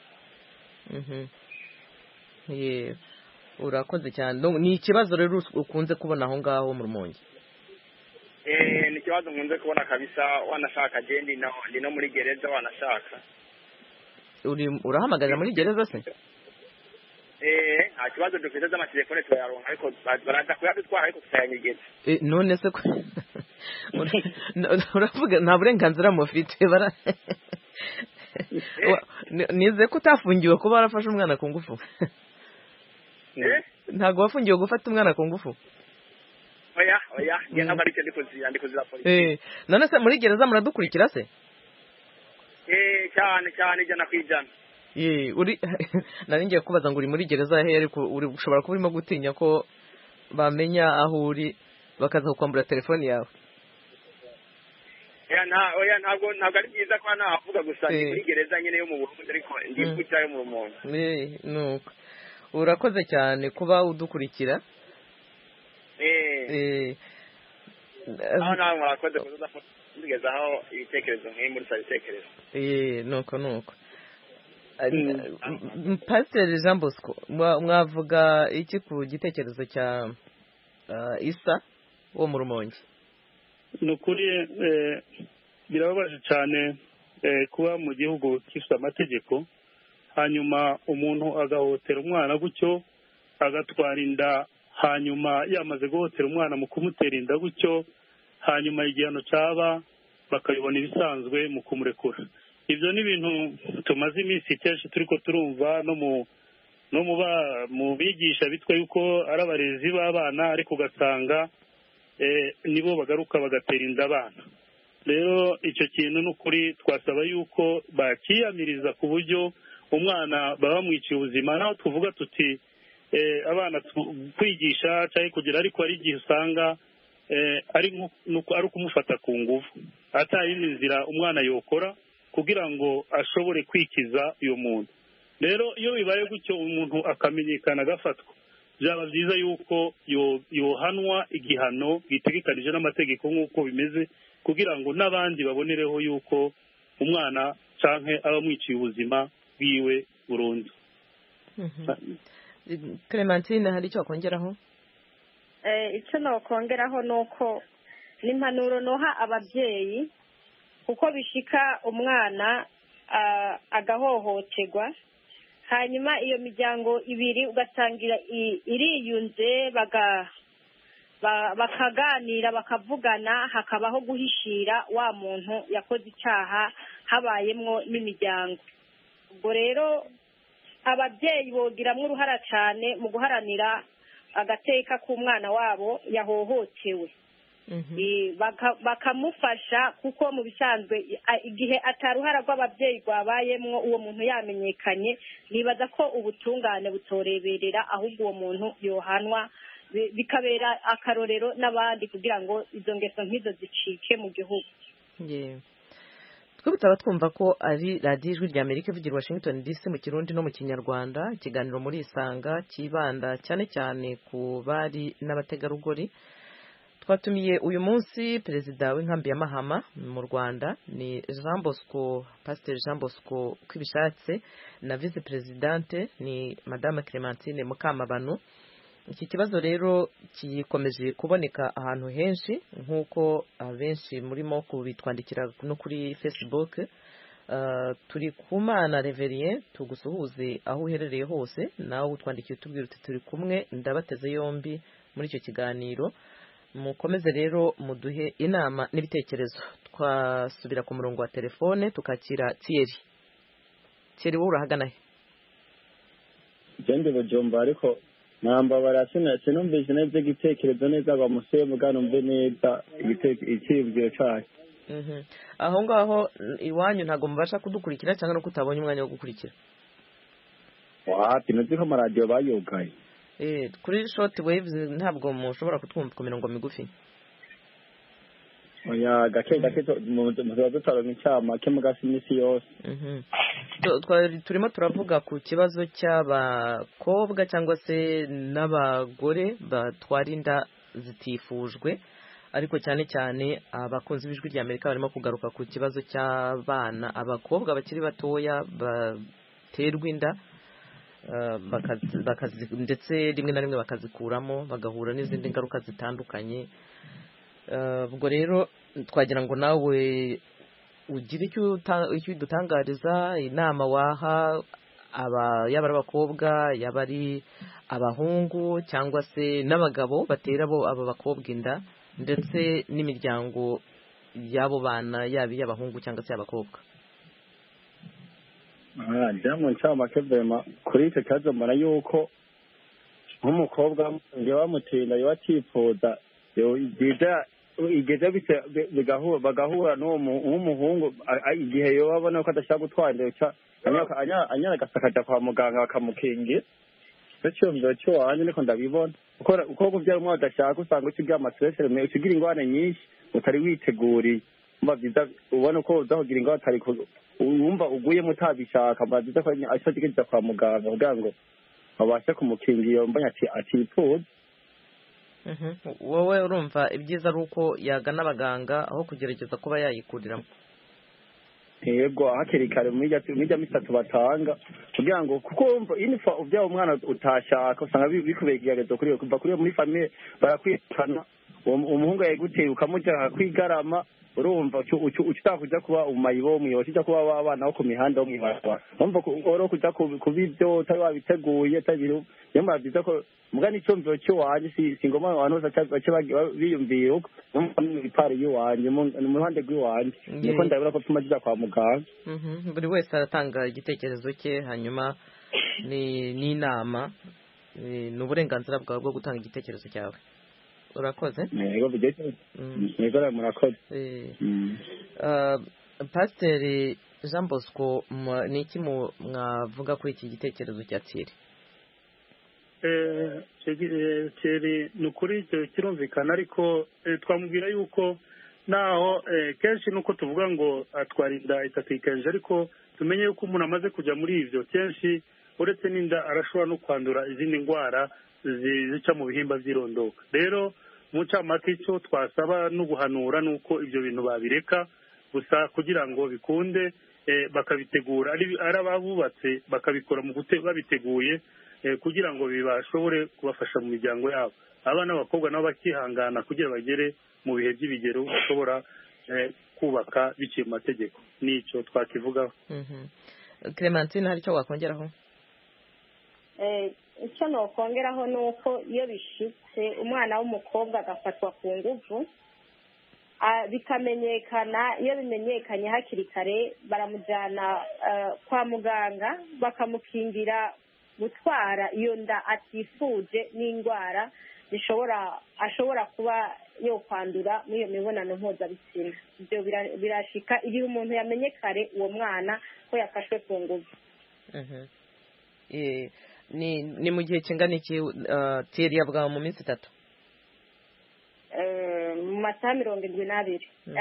urakoze cyane. Ni ikibazo rero ukunze kubona aho ngaho mu Rumonge? Ni ikibazo nkunze kubona kabisa. Wanashaka jendi no muri gereza wanashaka. Urahamagarira muri gereza se? Nta kibazo dufite z'amatelefone turayaronka ariko baraza kuyadutwara ariko tutayanyegeza. None se uravuga nta burenganzira mufite nize ko utafungiwe kuba warafashe umwana ku ngufu? Ntabwo wafungiwe gufata umwana ku ngufu? Oya ntabwo ari cyo ndikuzira polisi. None se muri gereza muradukurikira se? Cyane ijana ku ijana. Nari ngiye kubaza ngo uri muri gereza he, ariko ushobora kuba urimo gutinya ko bamenya aho uri bakaza kukwambura telefoni yawe. Ntabwo ari byiza ko navuga gusa ni muri gereza nyine yo mu Burundi ariko ndikujya yo mu Rumonge. Nuko urakoze cyane kuba udukurikira. Aho nawe murakoze kuzagezaho ibitekerezo nk'ibi muri sa bitekerezo. Nuko Pasiteri Jean Bosco, mwavuga iki ku gitekerezo cya Isa wo mu Rumonge? Ni ukuri birababaje cyane kuba mu gihugu gifite amategeko hanyuma umuntu agahohotera umwana gutyo agatwara inda, hanyuma yamaze guhotera umwana mu kumutera inda gutyo, hanyuma igihano cyaba bakabibona ibisanzwe mu kumurekura. Ibyo ni ibintu tumaze iminsi kenshi turi ko turumva no mu bigisha bitwa yuko ari abarezi b'abana, ariko ugasanga nibo bagaruka bagatera inda abana. Rero icyo kintu ni ukuri twasaba yuko bakiyamiriza ku buryo umwana baba bamwiciye ubuzima. Naho tuvuga tuti abana kwigisha cyangwa kugira, ariko hari igihe usanga ari ukumufata ku ngufu, atayindi nzira umwana yokora kugira ngo ashobore kwikiza uyu muntu. Rero iyo bibaye gutyo umuntu akamenyekana agafatwa, byaba byiza yuko yohanwa igihano gitegekanije n'amategeko nk'uko bimeze, kugira ngo n'abandi babonereho yuko umwana canke aba mwiciye ubuzima bwiwe burundu. Clementine, hari icyo wakongeraho? Icyo nakongeraho ni uko n'impanuro noha ababyeyi, kuko bishika umwana agahohoterwa, hanyuma iyo miryango ibiri ugasangira iriyunze bakaganira bakavugana, hakabaho guhishira wa muntu yakoze icyaha habayemwo n'imiryango. Ubwo rero ababyeyi bogiramwo uruhara cyane mu guharanira agateka k'umwana wabo yahohotewe. Bakamufasha, kuko mu bisanzwe igihe ataruhara rw'ababyeyi rwabayemwo uwo muntu yamenyekanye, nibaza ko ubutungane butoreberera, ahubwo uwo muntu yohanwa bikabera akarorero n'abandi, kugira ngo izo ngeso nk'izo zicike mu gihugu. Twebwe tutaba twumva ko ari radiyo Ijwi ry'Amerika ivugira Washington DC mu Kirundi no mu Kinyarwanda. Ikiganiro muri Isanga kibanda cyane cyane ku bari n'abategarugori. Twatumiye uyu munsi perezida w'inkambi ya Mahama mu Rwanda, ni Jean Bosco, Pasiteri Jean Bosco Kwibishatse, na vice presidente ni Madame Clementine Mukamabano. Iki kibazo rero kikomeje kuboneka ahantu henshi, nk'uko abenshi murimo kubitwandikira no kuri Facebook. Turi kumana Reverien, tugusuhuze aho uherereye hose, nawe utwandikiye utubwira uti turi kumwe, ndabateze yombi muri icyo kiganiro. Mukomeze rero muduhe inama n'ibitekerezo. Twasubira ku murongo wa telefone tukakira Thierry, wowe urahagana he? Jende Bujumba, ariko nambabara sinumvise neza igitekerezo neza bamuseye mugano mve neza ikibwiro cyacu. Aho ngaho iwanyu ntago mubasha kudukurikira cyangwa no kutabonye umwanya wo gukurikira? Wapi, nzi ko amaradiyo bayugaye. Kuri short waves ntabwo mushobora kutwumva ku mirongo migufi? Oya, gake muzo dutaronka icyama kemugasi imisi yose. Turimo turavuga ku kibazo cy'abakobwa cyangwa se n'abagore batwara inda zitifujwe, ariko cyane cyane abakunzi b'ijwi rya Amerika barimo kugaruka ku kibazo cy'abana abakobwa bakiri batoya baterwa inda ndetse rimwe na rimwe bakazikuramo bagahura n'izindi ngaruka zitandukanye. Ubwo rero twagira ngo nawe ugire icyo udutangariza, inama waha yaba ari abakobwa yaba ari abahungu cyangwa se n'abagabo batera abo bakobwa inda, ndetse n'imiryango y'abo bana yaba iy'abahungu cyangwa se abakobwa. mu ncamake vema kuri icyo kibazo mbona yuko nk'umukobwa iyo bamutinda iyo atifuza igeze bagahura n'umuhungu igihe yo babona ko adashaka gutwara inda anyaragasa akajya kwa muganga bakamukingira. icyo cyumviro cy'iwanjye niko ndabibona uko kubyara umwana adashaka usanga ukigira amastress ukigira ingorane nyinshi utari witeguriye, ubona uko uzakugira ingorane atari wumva uguyemo utabishaka mbaziza ko ashaka kwa muganga kugira ngo babashe kumukingira iyo mbanya atifuza. wowe urumva ibyiza ari uko yagana abaganga aho kugerageza kuba yayikuriramo? yego hakiri kare muri jya misatu batanga kugira ngo kuko wumva inifa ubyara umwana utashaka usanga bikubeye ikigerezo kuri kuva kuri muri famille barakwirukana, umuhungu yayiguteye ukamujya kwigarama, urumva ushaka kujya kuba umayibo muyobozi ujya kuba abana bo ku mihanda bo mwibarwa, urumva oro kujya kubibyo utari wabiteguye tabiru yamba byiza ko mugani cyumviro cyo wanje si ngoma abantu bose biyumviye uko ipari y'uwanje mu ruhande rw'iwanje niko ndabura ko tumajiza kwa muganga. Buri wese aratanga igitekerezo cye, hanyuma ni inama, ni uburenganzira bwawe bwo gutanga igitekerezo cyawe. Urakoze. Yego murakoze. Pasiteri Jean Bosco, ni iki mwavuga kuri iki gitekerezo cya Thierry? Thierry ni ukuri kirumvikana, ariko twamubwira yuko naho kenshi nuko tuvuga ngo atwara inda itatekereje, ariko tumenye yuko umuntu amaze kujya muri ibyo kenshi uretse n'inda arashobora no kwandura izindi ndwara zica mu bihimba by'irondoka. rero mu ncamake icyo twasaba no guhanura ni uko ibyo bintu babireka gusa kugira ngo bikunde bakabitegura ari ababubatse bakabikora mu babiteguye kugira ngo bibashobore kubafasha mu miryango yabo. abana b'abakobwa nabo bakihangana kugira bagere mu bihe by'ibigero bashobora kubaka biciye mu mategeko. Nicyo twakivugaho. Clementine, hari icyo wakongeraho? icyo nokongeraho ni uko iyo bishitse umwana w'umukobwa agafatwa ku nguvu bikamenyekana, iyo bimenyekanye hakiri kare baramujyana kwa muganga bakamukingira gutwara iyo nda atifuje n'indwara ashobora kuba yo kwandura muri iyo mibonano mpuzabitsina. ibyo birashika igihe umuntu yamenye kare uwo mwana ko yafashwe ku nguvu. ni mu gihe kingana iki Thierry yavuga mu minsi 3? Mu masaha 72.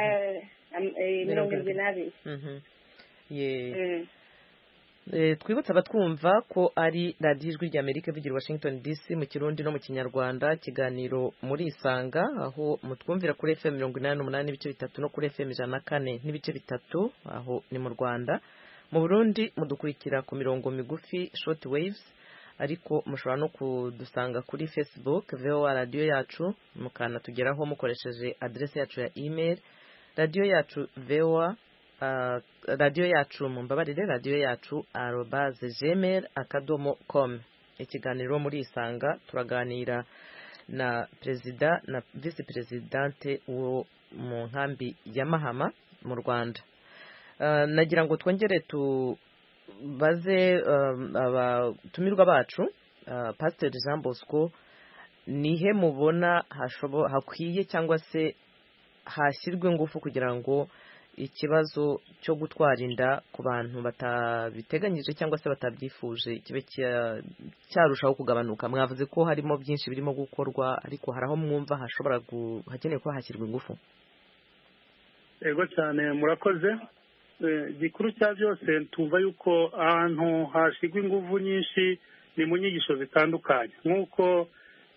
72. Twibutsa abatwumva ko ari radiyo ijwi rya Amerika ivugira Washington DC mu Kirundi no mu Kinyarwanda, ikiganiro muri Isanga, aho mutwumvira kuri FM 88 n'ibice 3 no kuri FM 104 n'ibice 3, aho ni mu Rwanda. Mu Burundi mudukurikira ku mirongo migufi short waves, ariko mushobora no kudusanga kuri Facebook VOA radio yacu, mukana tugeraho mukoresheje adresse yacu ya email radio yacu VOA radio yacu mumbabarire radio yacu @gmail.com. Ikiganiro muri Isanga turaganira na perezida na vice presidente wo mu nkambi ya Mahama mu Rwanda. Nagira ngo twongere tubaze abatumirwa bacu, Pastor Jean Bosco, nihe mubona hakwiye cyangwa se hashyirwe ingufu kugira ngo ikibazo cyo gutwara inda ku bantu batabiteganyije cyangwa se batabyifuje kibe cyarushaho kugabanuka? Mwavuze ko harimo byinshi birimo gukorwa, ariko haraho mwumva hakeneye ko hashyirwa ingufu. Yego cyane, murakoze. Gikuru cya byose tumva yuko ahantu hashigwa ingufu nyinshi ni mu nyigisho zitandukanye, nk'uko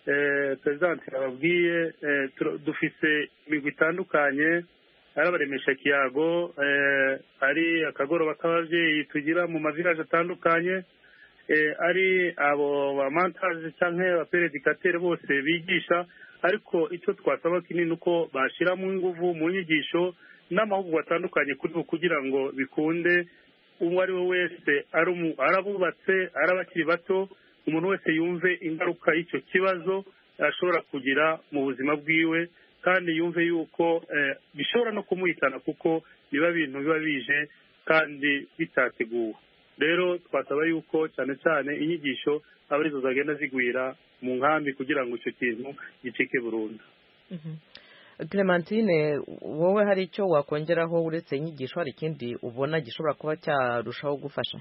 perezidanti yababwiye dufise imigwi itandukanye ari abaremesha kiyago ari akagoroba k'ababyeyi tugira mu mavilaje atandukanye ari abo bamantaje cyangwa abaperedikatere bose bigisha ariko icyo twasaba kinini uko bashyiramo ingufu mu nyigisho n'amahugurwa atandukanye kugira ngo bikunde uwo ari we wese arabubatse ari abakiri bato umuntu wese yumve ingaruka y'icyo kibazo ashobora kugira mu buzima bwiwe kandi yumve yuko bishobora no kumuhitana kuko biba bintu biba bije kandi bitateguwe rero twasaba yuko cyane cyane inyigisho aba arizo zagenda zigwira mu nkambi kugira ngo icyo kintu gicike burundu. Clementine wowe hari icyo wakongeraho uretse inyigisho hari ikindi ubona gishobora kuba cyarushaho gufasha?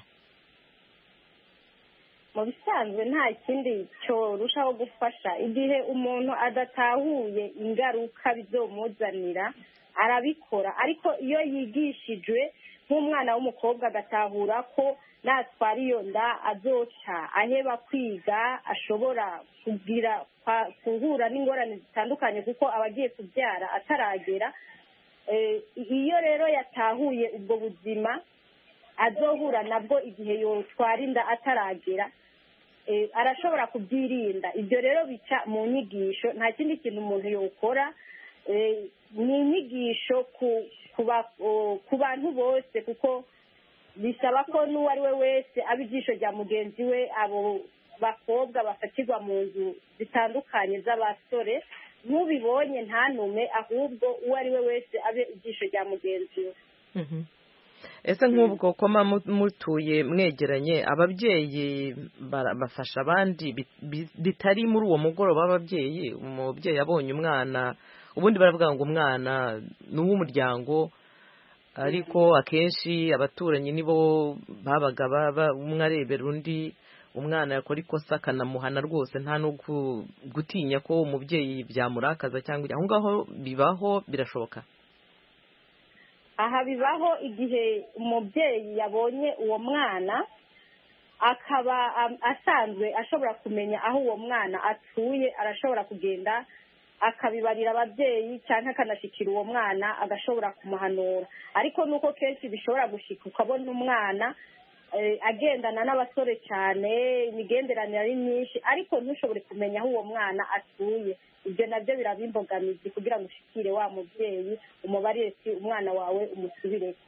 mu bisanzwe nta kindi cyorushaho gufasha igihe umuntu adatahuye ingaruka bizomuzanira arabikora ariko iyo yigishijwe nk'umwana w'umukobwa agatahura ko natwara iyo nda azoca aheba kwiga ashobora guhura n'ingorane zitandukanye kuko aba agiye kubyara ataragera iyo rero yatahuye ubwo buzima azohura nabwo igihe yotwara inda ataragera arashobora kubyirinda ibyo rero bica mu nyigisho nta kindi kintu umuntu yokora ni inyigisho ku bantu bose kuko bisaba ko n'uwo ari we wese aba ijisho rya mugenzi we abo bakobwa bafatirwa mu nzu zitandukanye z'abasore n'ubibonye ntanume ahubwo uwo ari we wese abe ijisho rya mugenzi we. Ese nk'ubwo koma mutuye mwegeranye ababyeyi bafasha abandi bitari muri uwo mugoroba w'ababyeyi umubyeyi abonye umwana ubundi baravuga ngo umwana ni uw'umuryango ariko akenshi abaturanyi nibo babaga umwe arebera undi umwana yakora ikosa akanamuhana rwose nta no gutinya ko umubyeyi byamurakaza cyangwa aho ngaho bibaho birashoboka? Aha bibaho igihe umubyeyi yabonye uwo mwana akaba asanzwe ashobora kumenya aho uwo mwana atuye arashobora kugenda akabibarira ababyeyi cyangwa akanashyikira uwo mwana agashobora kumuhanura ariko nuko kenshi bishobora gushika ukabona umwana agendana n'abasore cyane imigenderanire ari myinshi ariko ntushobore kumenya aho uwo mwana atuye ibyo nabyo biraba imbogamizi kugira ngo ushikire wa mubyeyi umubarire ati umwana wawe umusubireko.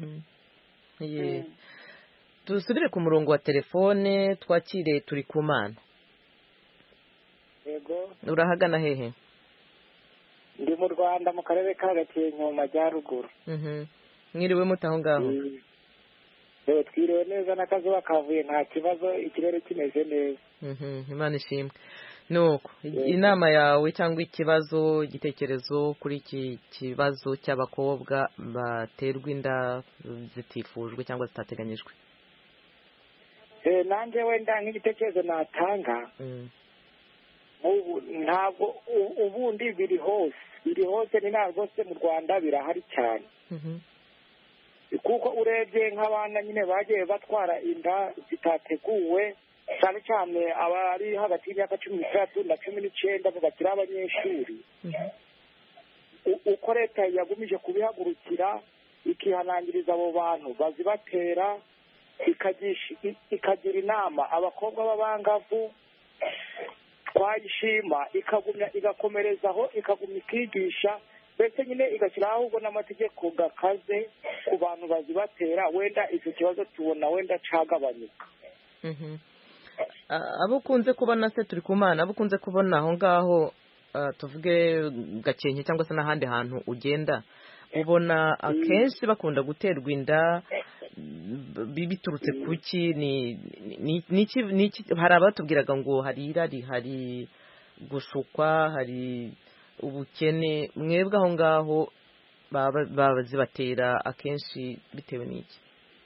Dusubire ku murongo wa telefone twakire turi ku mana. Yego urahagana hehe? Ndi mu Rwanda mu karere ka Gakenke mu majyaruguru. Mwiriwe mutaho ngaho? Twiriwe neza n'akazuba kavuye nta kibazo ikirere kimeze neza. Imana ishimwe. Nuko inama yawe cyangwa ikibazo igitekerezo kuri iki kibazo cy'abakobwa baterwa inda zitifujwe cyangwa zitateganyijwe? Nanjye wenda nk'igitekerezo natanga ntabwo ubundi biri hose ni ntabwo se mu Rwanda birahari cyane kuko urebye nk'abana nyine bagiye batwara inda zitateguwe cyane cyane abari hagati y'imyaka 13 na 19 bakiri abanyeshuri uko leta yagumije kubihagurukira ikihanangiriza abo bantu bazibatera ikagira inama abakobwa b'abangavu twayishima igakomerezaho ikagumya ikigisha mbese nyine igashyiraho ahubwo n'amategeko gakaze ku bantu bazibatera wenda icyo kibazo tubona wenda cagabanyuka. Abo ukunze kubona se turi ku mana abo ukunze kubona aho ngaho tuvuge Gakenke cyangwa se n'ahandi hantu ugenda ubona akenshi bakunda guterwa inda biturutse kuki hari abatubwiraga ngo hari irari hari gushukwa hari ubukene mwebwe aho ngaho bazibatera akenshi bitewe n'iki?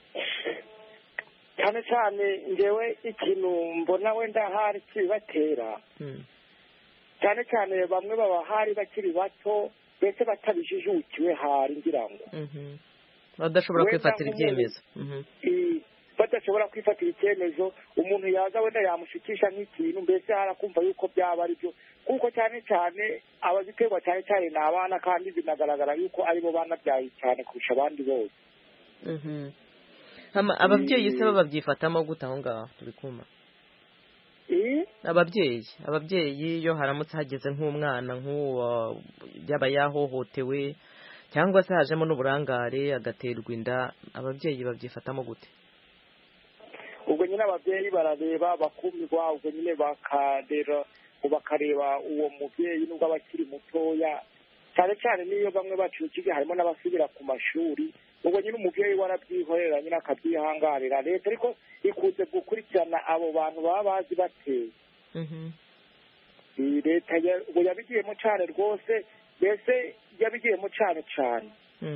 cyane cyane ngewe ikintu mbona wenda hari kibatera cyane cyane bamwe baba hari bakiri bato mbese batabijijukiwe hari ngira ngo badashobora kwifatira ibyemezo. badashobora kwifatira icyemezo umuntu yaza wenda yamushikisha nk'ikintu mbese harakumva yuko byaba ari byo kuko cyane cyane abaziterwa cyane cyane ni abana kandi binagaragara yuko aribo banabyaye cyane kurusha abandi bose. Ababyeyi se babyifatamo gute aho ngaho turi kuma? Ababyeyi iyo haramutse hageze nk'umwana nk'uwo yaba yahohotewe cyangwa se hajemo n'uburangare agaterwa inda, ababyeyi babyifatamo gute? Ubwo nyine ababyeyi barareba bakumirwa, ubwo nyine bakareba uwo mubyeyi nubwo aba akiri mutoya, cyane cyane n'iyo bamwe bacucike harimo n'abasubira ku mashuri, ubwo nyine umubyeyi warabyihorera nyine akabyihangarira. Leta ariko ikunze gukurikirana abo bantu baba bazi bateye. Leta ubwo yabigiyemo cyane rwose, mbese yabigiyemo cyane cyane.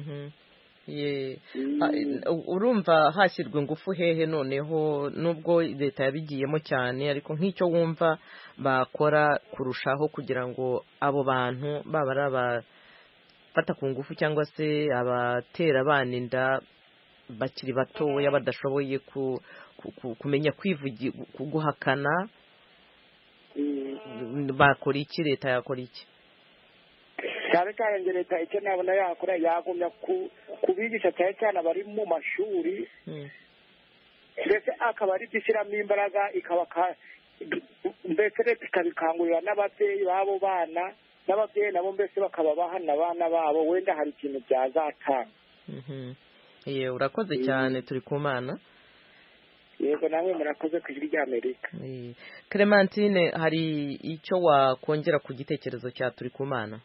Urumva hashyirwa ingufu hehe noneho nubwo leta yabigiyemo cyane, ariko nk'icyo wumva bakora kurushaho kugira ngo abo bantu baba ari abafata ku ngufu cyangwa se abatera abana inda bakiri batoya badashoboye kumenya guhakana, bakora iki? Leta yakora iki? cyane cyane ngo leta icyo nabona yakora yagumya kubigisha cyane cyane abari mu mashuri, mbese akaba ari gushyiramo imbaraga, mbese leta ikabikangurira n'ababyeyi b'abo bana, n'ababyeyi nabo mbese bakaba bahana abana babo, wenda hari ikintu byazatanga. Urakoze cyane turi ku mana. Yego namwe murakoze ku ijwi ry'Amerika. Clementine, hari icyo wakongera ku gitekerezo cya turi ku mana?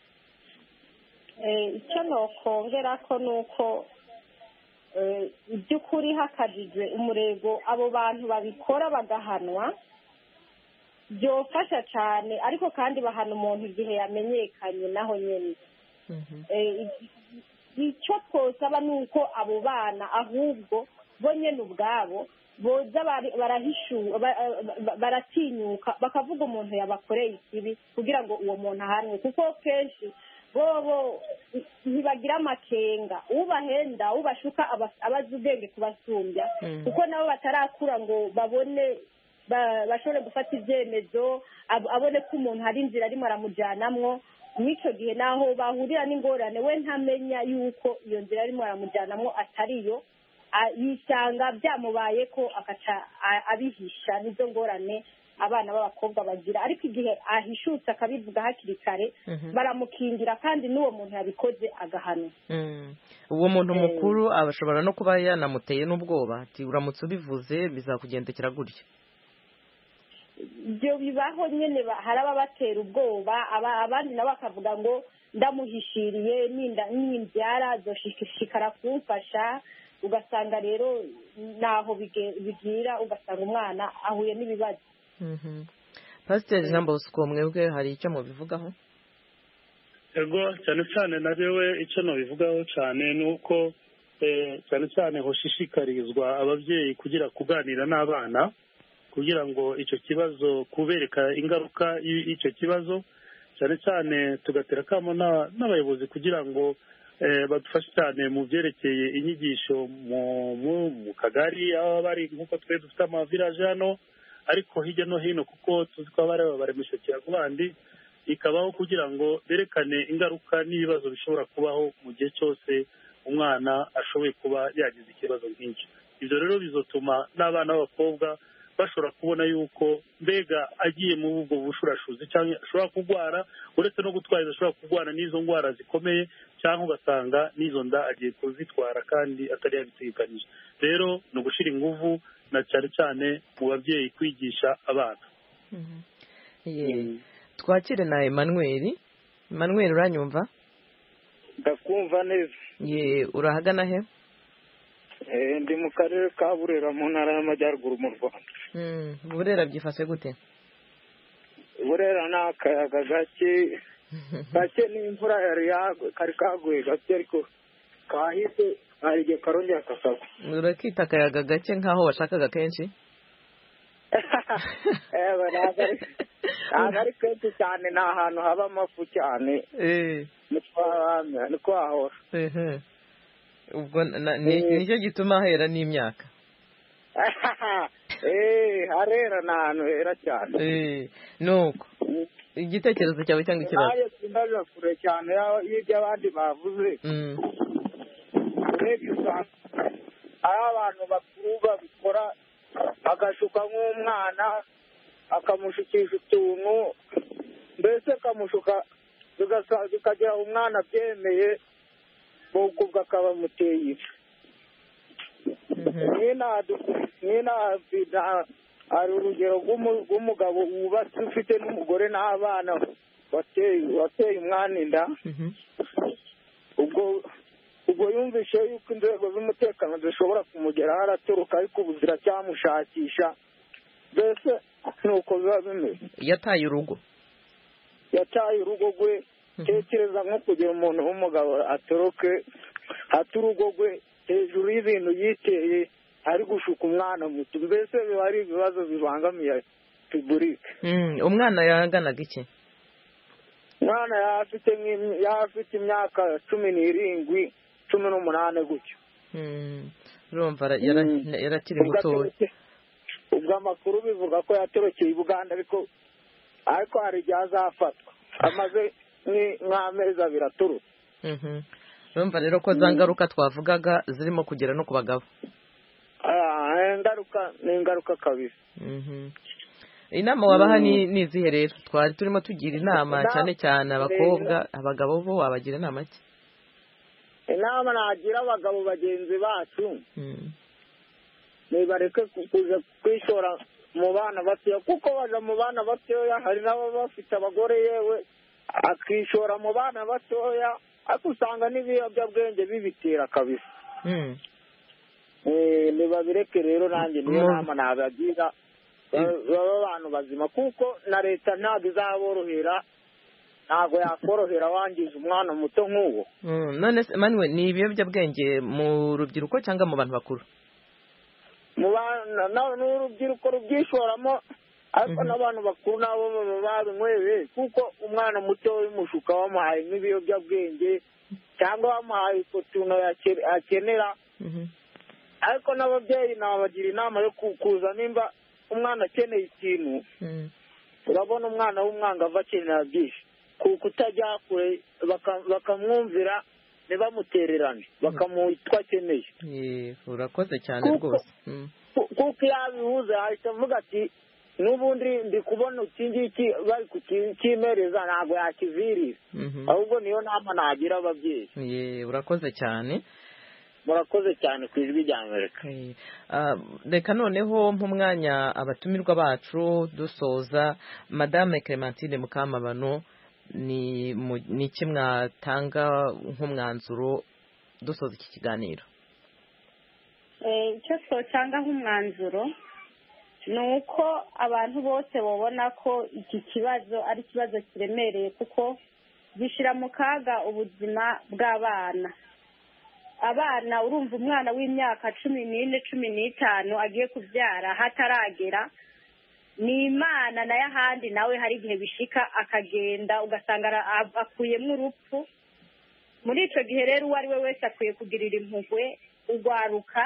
Icyo nokongera ko nuko iby'ukuri hakajijwe umurego abo bantu babikora bagahanwa byofasha cyane, ariko kandi bahana umuntu igihe yamenyekanye naho nyine. Icyo twosaba ni uko abo bana ahubwo bo nyine ubwabo boza baratinyuka bakavuga umuntu yabakoreye ikibi kugira ngo uwo muntu ahanwe, kuko kenshi bobo ntibagira amakenga, ubahenda ubashuka abazi ubwenge kubasumbya, kuko nabo batarakura ngo babone bashobore gufata ibyemezo, abone ko umuntu hari inzira arimo aramujyanamwo. Mw'icyo gihe naho bahurira n'ingorane, we ntamenya yuko iyo nzira arimo aramujyanamwo atariyo, yisanga byamubaye ko akaca abihisha. Nizo ngorane abana b'abakobwa bagira, ariko igihe ahishutse akabivuga hakiri kare baramukingira, kandi n'uwo muntu yabikoze agahana. Uwo muntu mukuru abashobora no kuba yanamuteye n'ubwoba, ati uramutse ubivuze bizakugendekera gutya. Ibyo bibaho nyine, hari ababatera ubwoba, abandi nabo bakavuga ngo ndamuhishiriye n'imbyara zoshishikara kumfasha, ugasanga rero naho bigira, ugasanga umwana ahuye n'ibibazo. Pasiteri Jean Bosco, mwebwe hari icyo mubivugaho? Ego cyane cyane nabewe icyo nabivugaho cyane ni uko cyane cyane hoshishikarizwa ababyeyi kuganira n'abana kugira ngo icyo kibazo kubereka ingaruka y'icyo kibazo, cyane cyane tugatera akamo n'abayobozi kugira ngo badufashe cyane mu byerekeye inyigisho mu kagari aho bari, nk'uko twe dufite amavilaje hano, ariko hirya no hino kuko tuzi ko baremesha kiragubandi ikabaho, kugira ngo berekane ingaruka n'ibibazo bishobora kubaho mu gihe cyose umwana ashoboye kuba yagize ikibazo nk'icyo. Ibyo rero bizotuma n'abana b'abakobwa bashobora kubona yuko mbega agiye muri ubwo bushurashuzi cyangwa ashobora kurwara, uretse no gutwara ashobora kurwara n'izo ndwara zikomeye, cyangwa ugasanga n'izo nda agiye kuzitwara kandi atari yabiteganije. Rero ni ugushyira ingufu na cyane cyane mu babyeyi kwigisha abana. Twakire na Emmanuel. Emmanuel, uranyumva? Ndakumva neza. Urahagana he? Ndi mu karere ka Burera mu ntara y'Amajyaruguru mu Rwanda. Burera byifashe gute? Burera ni akayaga gake n'imvura kari kaguye gake, ariko kahise hari igihe karongera kakagwa. Urakita akayaga gake nk'aho washakaga kenshi? ntabwo ari kenshi cyane, ni ahantu haba amafu cyane, niko hahora. Ubwo nicyo gituma hera n'imyaka. harera ni ahantu hera cyane. Nuko igitekerezo cyawe cyangwa ikibazo? Nayo sindaje kure cyane y'ibyo abandi bavuze. Urebye usanga ari abantu bakuru babikora, agashuka nk'umwana akamushukisha utuntu, mbese akamushuka bikagira umwana abyemeye ubwo akaba amuteye ifu. Hari urugero rw'umugabo wubatse ufite n'umugore n'abana wateye umwana inda. ubwo yumvishe yuko inzego z'umutekano zishobora kumugeraho aratoroka, ariko ubu ziracyamushakisha. mbese nuko biba bimeze. Yataye urugo rwe. Tekereza nko kugira umuntu w'umugabo atoroke hata urugo rwe hejuru y'ibintu yiteye ari gushuka umwana muto. mbese biba ari ibibazo bibangamiye publike. Umwana yaganaga iki? Umwana yafite imyaka 17, 18 gutyo. Urumva yarakiri mutoya. Ubwo amakuru bivuga ko yatorokeye i Buganda, ariko hari igihe azafatwa amaze nk'amezi 2 aturutse. Urumva rero ko za ngaruka twavugaga zirimo kugera no ku bagabo. Ni ingaruka kabisa. Inama wabaha ni izihe rero? Twari turimo tugira inama cyane cyane abakobwa, abagabo bo wabagira inama ki? Inama nagira abagabo bagenzi bacu, nibareke kuja kwishora mu bana batoya, kuko baja mu bana batoya. Hari nabo bafite abagore, yewe akishora mu bana batoya, ariko usanga n'ibiyobyabwenge bibitera kabisa. Nibabireke rero, nanjye niyo nama nabagira, baba abantu bazima, kuko na leta ntabwo izaborohera, ntabwo yakorohera wangije umwana muto nk'uwo. None se Manuel, ni ibiyobyabwenge mu rubyiruko cyangwa mu bantu bakuru? Mu bana n'urubyiruko rubyishoramo, ariko n'abantu bakuru nabo baba babinyweye, kuko umwana muto w'imushuka wamuhaye nk'ibiyobyabwenge cyangwa wamuhaye utuntu akenera. Ariko n'ababyeyi nabagira inama yo kuza, nimba umwana akeneye ikintu, urabona umwana w'umwangavu akenera byinshi, kutajya kure bakamwumvira, ntibamutererane, bakamuha icyo akeneye. Urakoze cyane rwose. Kuko iyo abihuze ahita avuga ati n'ubundi ndi kubona iki ngiki bari kukimereza, ntabwo yakiviriza. Ahubwo niyo nama nagira ababyeyi. Urakoze cyane. Murakoze cyane ku Ijwi rya Amerika. Reka noneho nk'umwanya abatumirwa bacu dusoza, Madame Clementine Mukamabano, ni iki mwatanga nk'umwanzuro dusoza iki kiganiro? Icyo twatanga nk'umwanzuro ni uko abantu bose babona ko iki kibazo ari ikibazo kiremereye, kuko gishyira mu kaga ubuzima bw'abana. Abana, urumva umwana w'imyaka 14, 15 agiye kubyara hataragera, ni Imana nayo ahandi nawe hari igihe bishika akagenda ugasanga akuyemo urupfu. Muri icyo gihe rero uwo ari we wese akwiye kugirira impuhwe ugwaruka,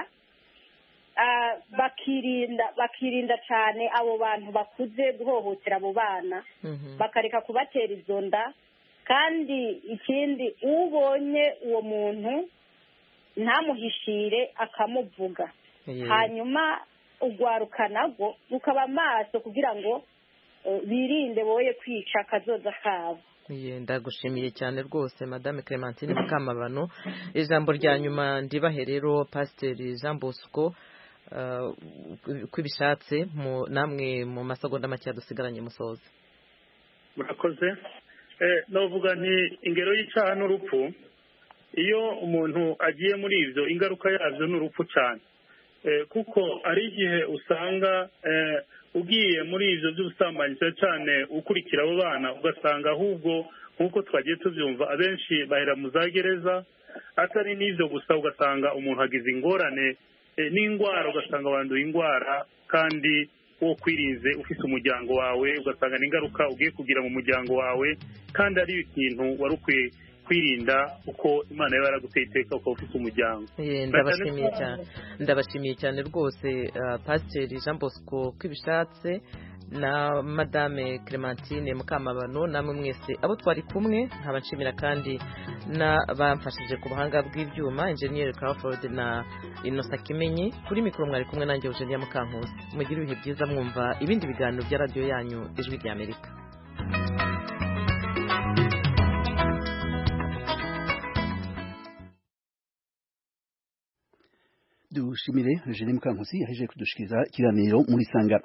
bakirinda cyane abo bantu bakuze guhohotera abo bana, bakareka kubatera izo nda. Kandi ikindi, ubonye uwo muntu ntamuhishire akamuvuga, hanyuma ugwaruka nabwo ukaba maso kugira ngo birinde boye kwica akazoza kabo. Ndagushimiye cyane rwose Madame Clementine Mukamabano. Ijambo rya nyuma ndibahe rero Pasiteri Jean Bosco, kwibishatse namwe mu masegonda make dusigaranye musoze. Murakoze. Novuga nti ingero y'icyaha n'urupfu, iyo umuntu agiye muri ibyo, ingaruka yabyo ni urupfu cyane, kuko ari igihe usanga ugiye muri ibyo by'ubusambanyi cyane ukurikira abo bana, ugasanga ahubwo nk'uko twagiye tubyumva abenshi bahera mu za gereza. Atari n'ibyo gusa, ugasanga umuntu agize ingorane n'indwara, ugasanga wanduye indwara kandi wo kwirinze ufite umuryango wawe, ugasanga n'ingaruka ugiye kugira mu muryango wawe, kandi ari ikintu wari ukwiye kwirinda uko imana yaba yaraguteye iteka ukaba ufite umuryango. Ndabashimiye cyane rwose pasiteri Jean Bosco Kwibishatse na madame Clementine Mukamabano, namwe mwese abo twari kumwe nkabashimira kandi bamfashije ku buhanga bw'ibyuma Engineer Crawford na Innocent Kimenyi. Kuri mikoro mwari kumwe nanjye Eugenia Mukankusi. Mugire ibihe byiza mwumva ibindi biganiro bya radio yanyu Ijwi rya Amerika. Dushimire Eugenie Mukankusi yaje kudushikiriza ikiganiro muri Sanga.